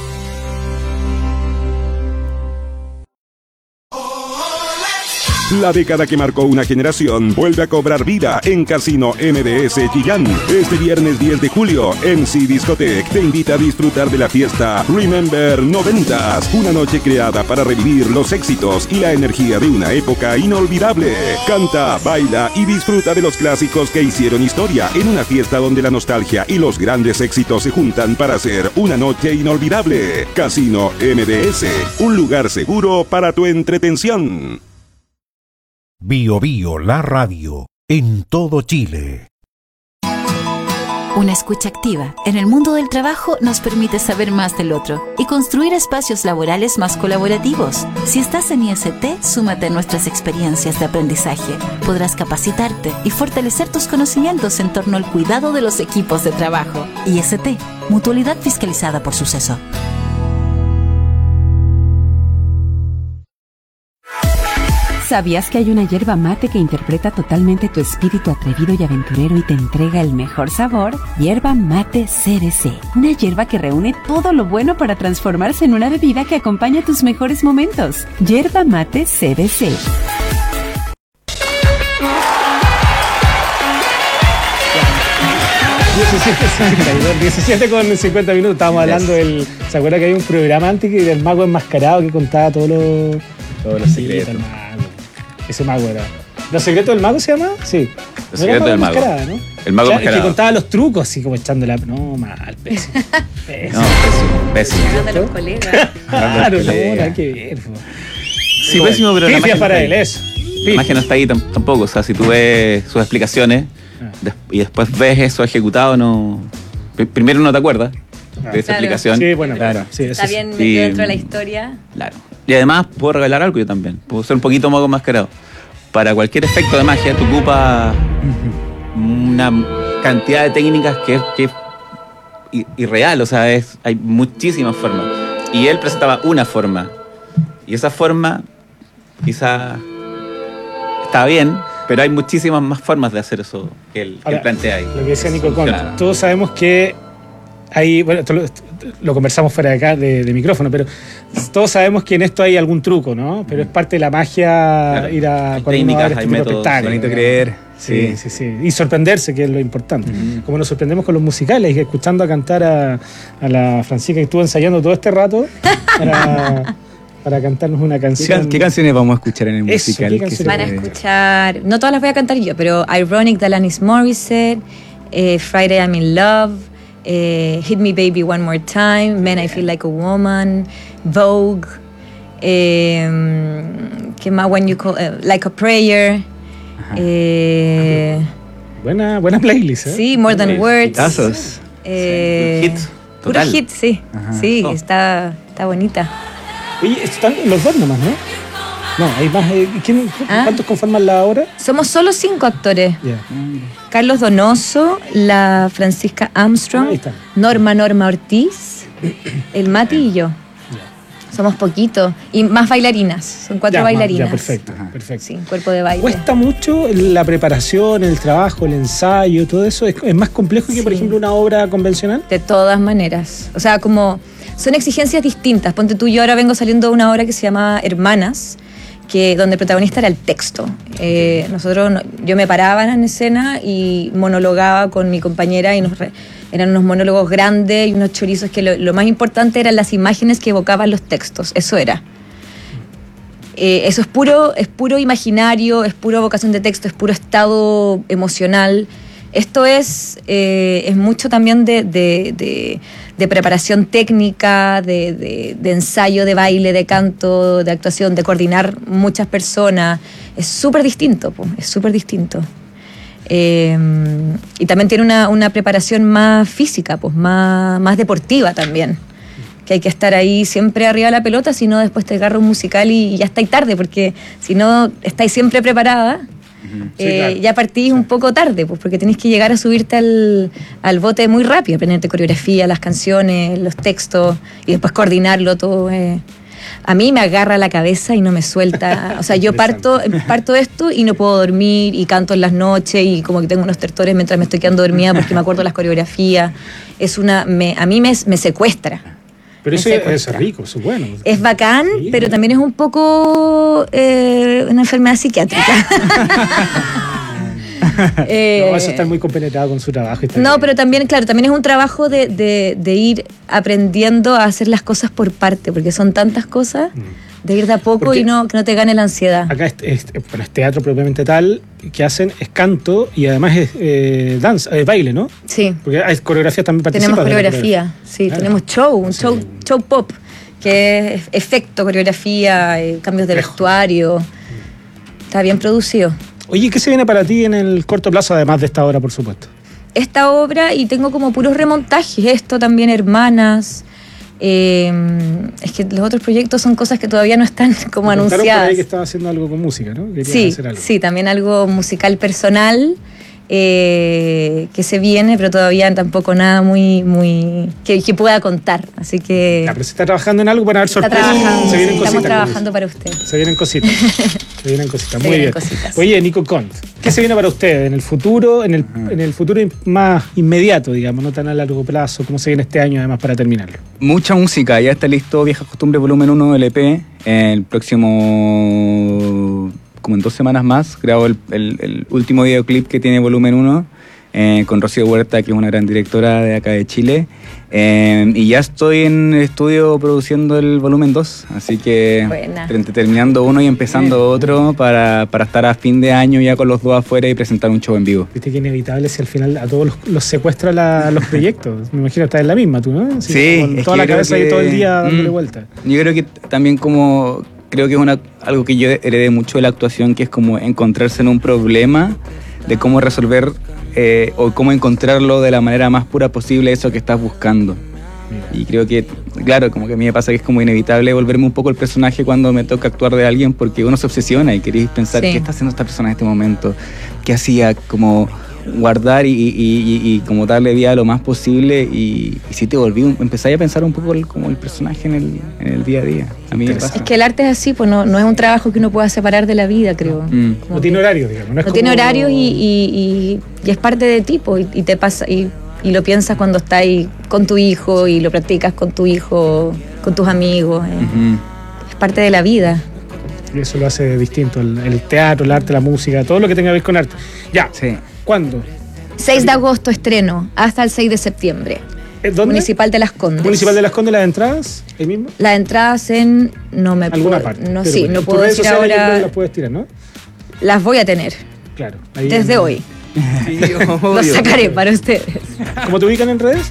La década que marcó una generación vuelve a cobrar vida en Casino MDS Chillán. Este viernes 10 de julio, MC Discotech te invita a disfrutar de la fiesta Remember 90s, una noche creada para revivir los éxitos y la energía de una época inolvidable. Canta, baila y disfruta de los clásicos que hicieron historia en una fiesta donde la nostalgia y los grandes éxitos se juntan para hacer una noche inolvidable. Casino MDS, un lugar seguro para tu entretención. Bio Bio, la radio, en todo Chile. Una escucha activa en el mundo del trabajo nos permite saber más del otro y construir espacios laborales más colaborativos. Si estás en IST, súmate a nuestras experiencias de aprendizaje. Podrás capacitarte y fortalecer tus conocimientos en torno al cuidado de los equipos de trabajo. IST, Mutualidad fiscalizada por Suceso. ¿Sabías que hay una yerba mate que interpreta totalmente tu espíritu atrevido y aventurero y te entrega el mejor sabor? Yerba Mate CBC. Una yerba que reúne todo lo bueno para transformarse en una bebida que acompaña tus mejores momentos. Yerba Mate CBC. 17 con 50 minutos. Estábamos hablando del... ¿Se acuerda que hay un programa antes del mago enmascarado que contaba todos los secretos? Ese mago era. ¿Los secretos del mago se llama? Sí. Los secretos del mago. ¿No? El mago enmascarado. Que contaba los trucos, así como echándola. No, mal, pésimo. Pésimo. Hablando de los colegas. Claro, no, nada que ver. Sí, pésimo, pero la magia para él, eso. La magia no está ahí tampoco. O sea, si tú ves sus explicaciones y después ves eso ejecutado, no... Primero no te acuerdas de esa explicación. Sí, bueno, claro. Sí, está bien metido dentro de la historia. Claro. Y además puedo revelar algo yo también. Puedo ser un poquito mago enmascarado. Para cualquier efecto de magia, tú ocupas una cantidad de técnicas que es irreal. O sea, hay muchísimas formas. Y él presentaba una forma. Y esa forma quizá está bien, pero hay muchísimas más formas de hacer eso que él plantea ahí. Lo que decía Nico Conte. Todos sabemos que hay... Bueno, esto lo conversamos fuera de acá, de micrófono, pero todos sabemos que en esto hay algún truco, ¿no? Pero es parte de la magia ir a... Cuando uno abre este tipo de espectáculo. Bonito creer. Sí. Y sorprenderse, que es lo importante. Como nos sorprendemos con los musicales, escuchando a cantar a la Francisca, que estuvo ensayando todo este rato para cantarnos una canción. ¿Qué canciones vamos a escuchar en el musical? Van a escuchar, no todas las voy a cantar yo, pero Ironic de Alanis Morissette, Friday I'm in Love, Hit Me Baby One More Time, Man I Feel Like a Woman, Vogue, ¿qué más? When You Call, Like a Prayer. Buena playlist, ¿eh? Sí, More Than Words. Hitazos. Puro hit, sí. Sí, está bonita. Oye, están los dos nomás, ¿no? No, hay más. ¿Cuántos conforman la obra? Somos solo 5 actores. Carlos Donoso, la Francisca Armstrong, Norma Ortiz, el Mati y yo. Somos poquitos. Y más bailarinas. Son 4 bailarinas. Perfecto. Sí, cuerpo de baile. ¿Cuesta mucho la preparación, el trabajo, el ensayo, todo eso? ¿Es más complejo que, por ejemplo, una obra convencional? De todas maneras. O sea, como... Son exigencias distintas. Ponte tú, yo ahora vengo saliendo de una obra que se llama Hermanas, donde el protagonista era el texto. Yo me paraba en escena y monologaba con mi compañera y eran unos monólogos grandes y unos chorizos que lo más importante eran las imágenes que evocaban los textos. Eso era. Eso es puro imaginario, es pura evocación de texto, es puro estado emocional. Esto es mucho también de preparación técnica, de ensayo, de baile, de canto, de actuación, de coordinar muchas personas. Es súper distinto, es súper distinto. Y también tiene una preparación más física, más deportiva también. Que hay que estar ahí siempre arriba de la pelota, si no después te agarra un musical y ya estáis tarde, porque si no estáis siempre preparada, claro. Ya partís un poco tarde, porque tenés que llegar a subirte al bote muy rápido, aprenderte coreografía, las canciones, los textos y después coordinarlo todo. A mí me agarra la cabeza y no me suelta. O sea, yo parto esto y no puedo dormir y canto en las noches y como que tengo unos tertores mientras me estoy quedando dormida porque me acuerdo de las coreografías. A mí me secuestra. Pero eso es rico, eso es bueno. Es bacán, sí, pero también es un poco una enfermedad psiquiátrica. No, eso está muy compenetrado con su trabajo. No, pero también, claro, también es un trabajo de ir aprendiendo a hacer las cosas por parte, porque son tantas cosas, de ir de a poco porque, y que no te gane la ansiedad. Acá es teatro propiamente tal, que hacen es canto y además es danza, baile, ¿no? Sí. Porque hay coreografías también participan. Tenemos coreografía, sí, claro. Tenemos show pop, que es efecto, coreografía, cambios de vestuario. Está bien producido. Oye, ¿qué se viene para ti en el corto plazo, además de esta obra, por supuesto? esta obra y tengo como puros remontajes. Esto también, Hermanas. Es que los otros proyectos son cosas que todavía no están como anunciadas. Por ahí que estaba haciendo algo con música, ¿no? Hacer algo. Sí, también algo musical personal que se viene, pero todavía tampoco nada muy que pueda contar. Así que... pero se está trabajando en algo para ver sorpresas. Se vienen cositas. Estamos trabajando para usted. Se vienen cositas. Muy bien. Cositas. Oye, Nico Cont, ¿qué se viene para usted en el futuro, en el futuro más inmediato, digamos, no tan a largo plazo? ¿Cómo se viene este año, además, para terminarlo? Mucha música. Ya está listo Viejas Costumbres volumen 1 del EP. El próximo... como en 2 semanas más, grabo el último videoclip que tiene volumen 1 con Rocío Huerta, que es una gran directora de acá de Chile. Y ya estoy en el estudio produciendo el volumen 2, así que terminando uno y empezando otro para estar a fin de año ya con los dos afuera y presentar un show en vivo. Viste que inevitable si al final a todos los secuestra los proyectos. Me imagino que estás en la misma tú, ¿no? Sí, con toda la cabeza y todo el día dándole vuelta. Yo creo que también creo que es algo que yo heredé mucho de la actuación, que es como encontrarse en un problema, de cómo resolver o cómo encontrarlo de la manera más pura posible, eso que estás buscando. Y creo que, claro, como que a mí me pasa que es como inevitable volverme un poco el personaje cuando me toca actuar de alguien, porque uno se obsesiona y queréis pensar, ¿qué está haciendo esta persona en este momento? ¿Qué hacía? Como guardar y como darle vida lo más posible, y si te empezáis a pensar un poco como el personaje en el día a día. A mí me pasa. Es que el arte es así, pues no es un trabajo que uno pueda separar de la vida, creo. No tiene horarios, digamos. No tiene horarios y es parte de ti, pues, y te pasa y lo piensas cuando estás ahí con tu hijo y lo practicas con tu hijo, con tus amigos. Es parte de la vida. Y eso lo hace distinto, el teatro, el arte, la música, todo lo que tenga que ver con arte. Ya. Sí. ¿Cuándo? 6 de agosto estreno, hasta el 6 de septiembre. ¿Dónde? Municipal de Las Condes. ¿Municipal de Las Condes, las entradas? ¿Ahí mismo? Las entradas en... ¿Alguna parte? No, sí, no puedo decir ahora... Las puedes tirar, ¿no? Las voy a tener. Claro. Desde hoy. Los sacaré para ustedes. ¿Cómo te ubican en redes?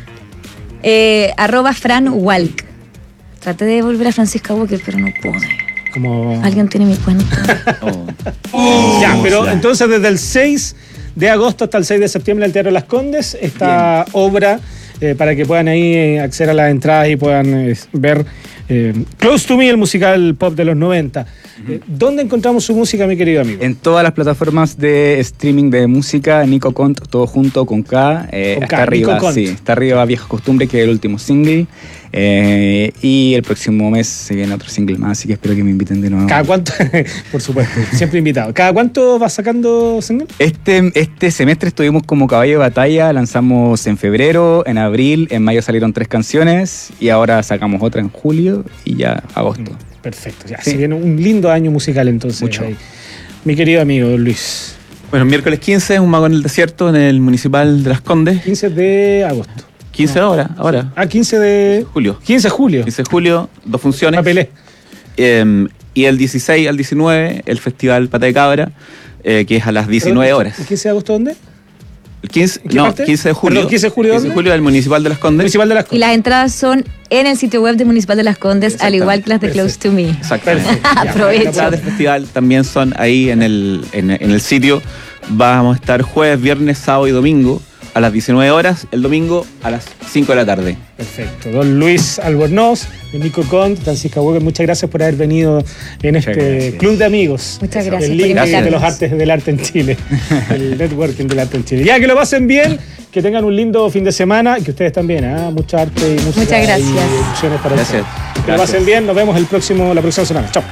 @FranWalk. Traté de volver a Francisca Walker, pero no pude. Alguien tiene mi cuenta. Ya, pero entonces desde el 6 de agosto hasta el 6 de septiembre en el Teatro Las Condes, esta obra, para que puedan ahí acceder a las entradas y puedan ver Close to Me, el musical pop de los 90. ¿Dónde encontramos su música, mi querido amigo? En todas las plataformas de streaming de música, Nico Cont, todo junto con K. Está arriba, está arriba Viejas Costumbres, que es el último single. Y el próximo mes se viene otro single más, así que espero que me inviten de nuevo. ¿Cada cuánto? Por supuesto, siempre invitado. ¿Cada cuánto vas sacando single? Este semestre estuvimos como caballo de batalla, lanzamos en febrero, en abril, en mayo salieron 3 canciones y ahora sacamos otra en julio y ya agosto. Perfecto, ya se viene un lindo año musical entonces. Mucho. Ahí. Mi querido amigo Luis. Bueno, miércoles 15 es Un Mago en el Desierto en el Municipal de Las Condes. 15 de agosto. 15 ahora. 15 de julio. 15 de julio. 15 de julio, 2 funciones. Papelé. Y el 16 al 19, el Festival Pata de Cabra, que es a las 19 horas. ¿El 15 de agosto dónde? El 15 de julio. Perdón, 15 de julio. 15 de julio del Municipal de Las Condes. Y las entradas son en el sitio web del Municipal de Las Condes, al igual que las de Close to Me. Exactamente. Aprovecho. Las entradas del festival también son ahí en el sitio. Vamos a estar jueves, viernes, sábado y domingo a las 19 horas, el domingo a las 5 de la tarde. Perfecto. Don Luis Albornoz, Nico Cont, Francisca Walker, muchas gracias por haber venido en este club de amigos. Muchas gracias. El link de los artes del arte en Chile. El networking del arte en Chile. Ya, que lo pasen bien, que tengan un lindo fin de semana y que ustedes también, mucha arte y música. Muchas gracias. Y opciones para ustedes. Que lo pasen bien, nos vemos la próxima semana. Chao.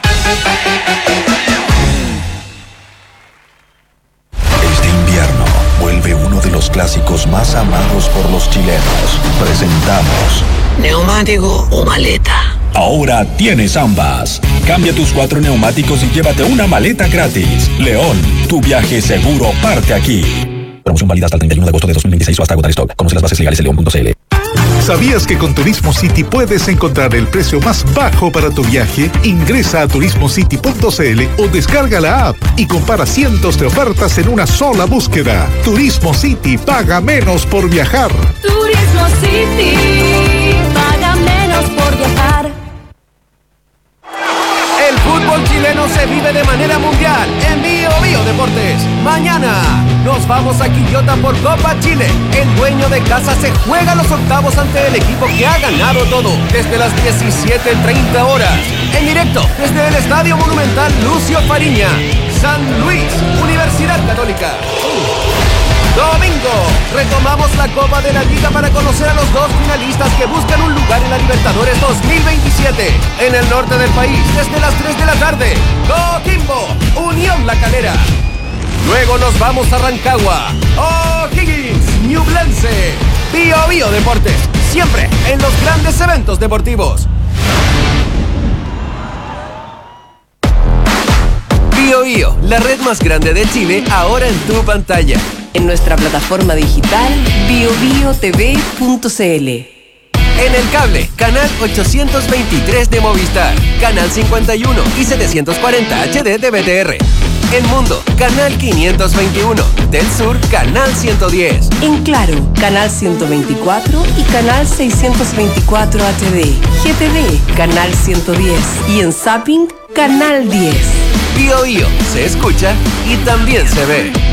Vuelve uno de los clásicos más amados por los chilenos. Presentamos ¿neumático o maleta? Ahora tienes ambas. Cambia tus 4 neumáticos y llévate una maleta gratis. León, tu viaje seguro parte aquí. Promoción válida hasta el 31 de agosto de 2026 o hasta agotar stock. Conoce las bases legales en león.cl. ¿Sabías que con Turismo City puedes encontrar el precio más bajo para tu viaje? Ingresa a turismocity.cl o descarga la app y compara cientos de ofertas en una sola búsqueda. Turismo City, paga menos por viajar. Turismo City, paga menos por viajar. El fútbol chileno se vive de manera mundial en Bio Deportes. Mañana, nos vamos a Quillota por Copa Chile. El dueño de casa se juega los octavos ante el equipo que ha ganado todo. Desde las 17:30 horas. En directo, desde el Estadio Monumental Lucio Fariña. San Luis, Universidad Católica. Domingo, retomamos la Copa de la Liga para conocer a los dos finalistas que buscan un lugar en la Libertadores 2027. En el norte del país, desde las 3 de la tarde. Coquimbo, Unión La Calera. Luego nos vamos a Rancagua. O'Higgins, Ñublense. Bio Bio Deportes, siempre en los grandes eventos deportivos. Bio Bio, la red más grande de Chile, ahora en tu pantalla. En nuestra plataforma digital biobiotv.cl. En el cable, canal 823 de Movistar, canal 51 y 740 HD de BTR. En Mundo, canal 521. Del Sur, canal 110. En Claro, canal 124 y canal 624 HD. GTV, canal 110. Y en Zapping, canal 10. Bio Bio, se escucha y también se ve.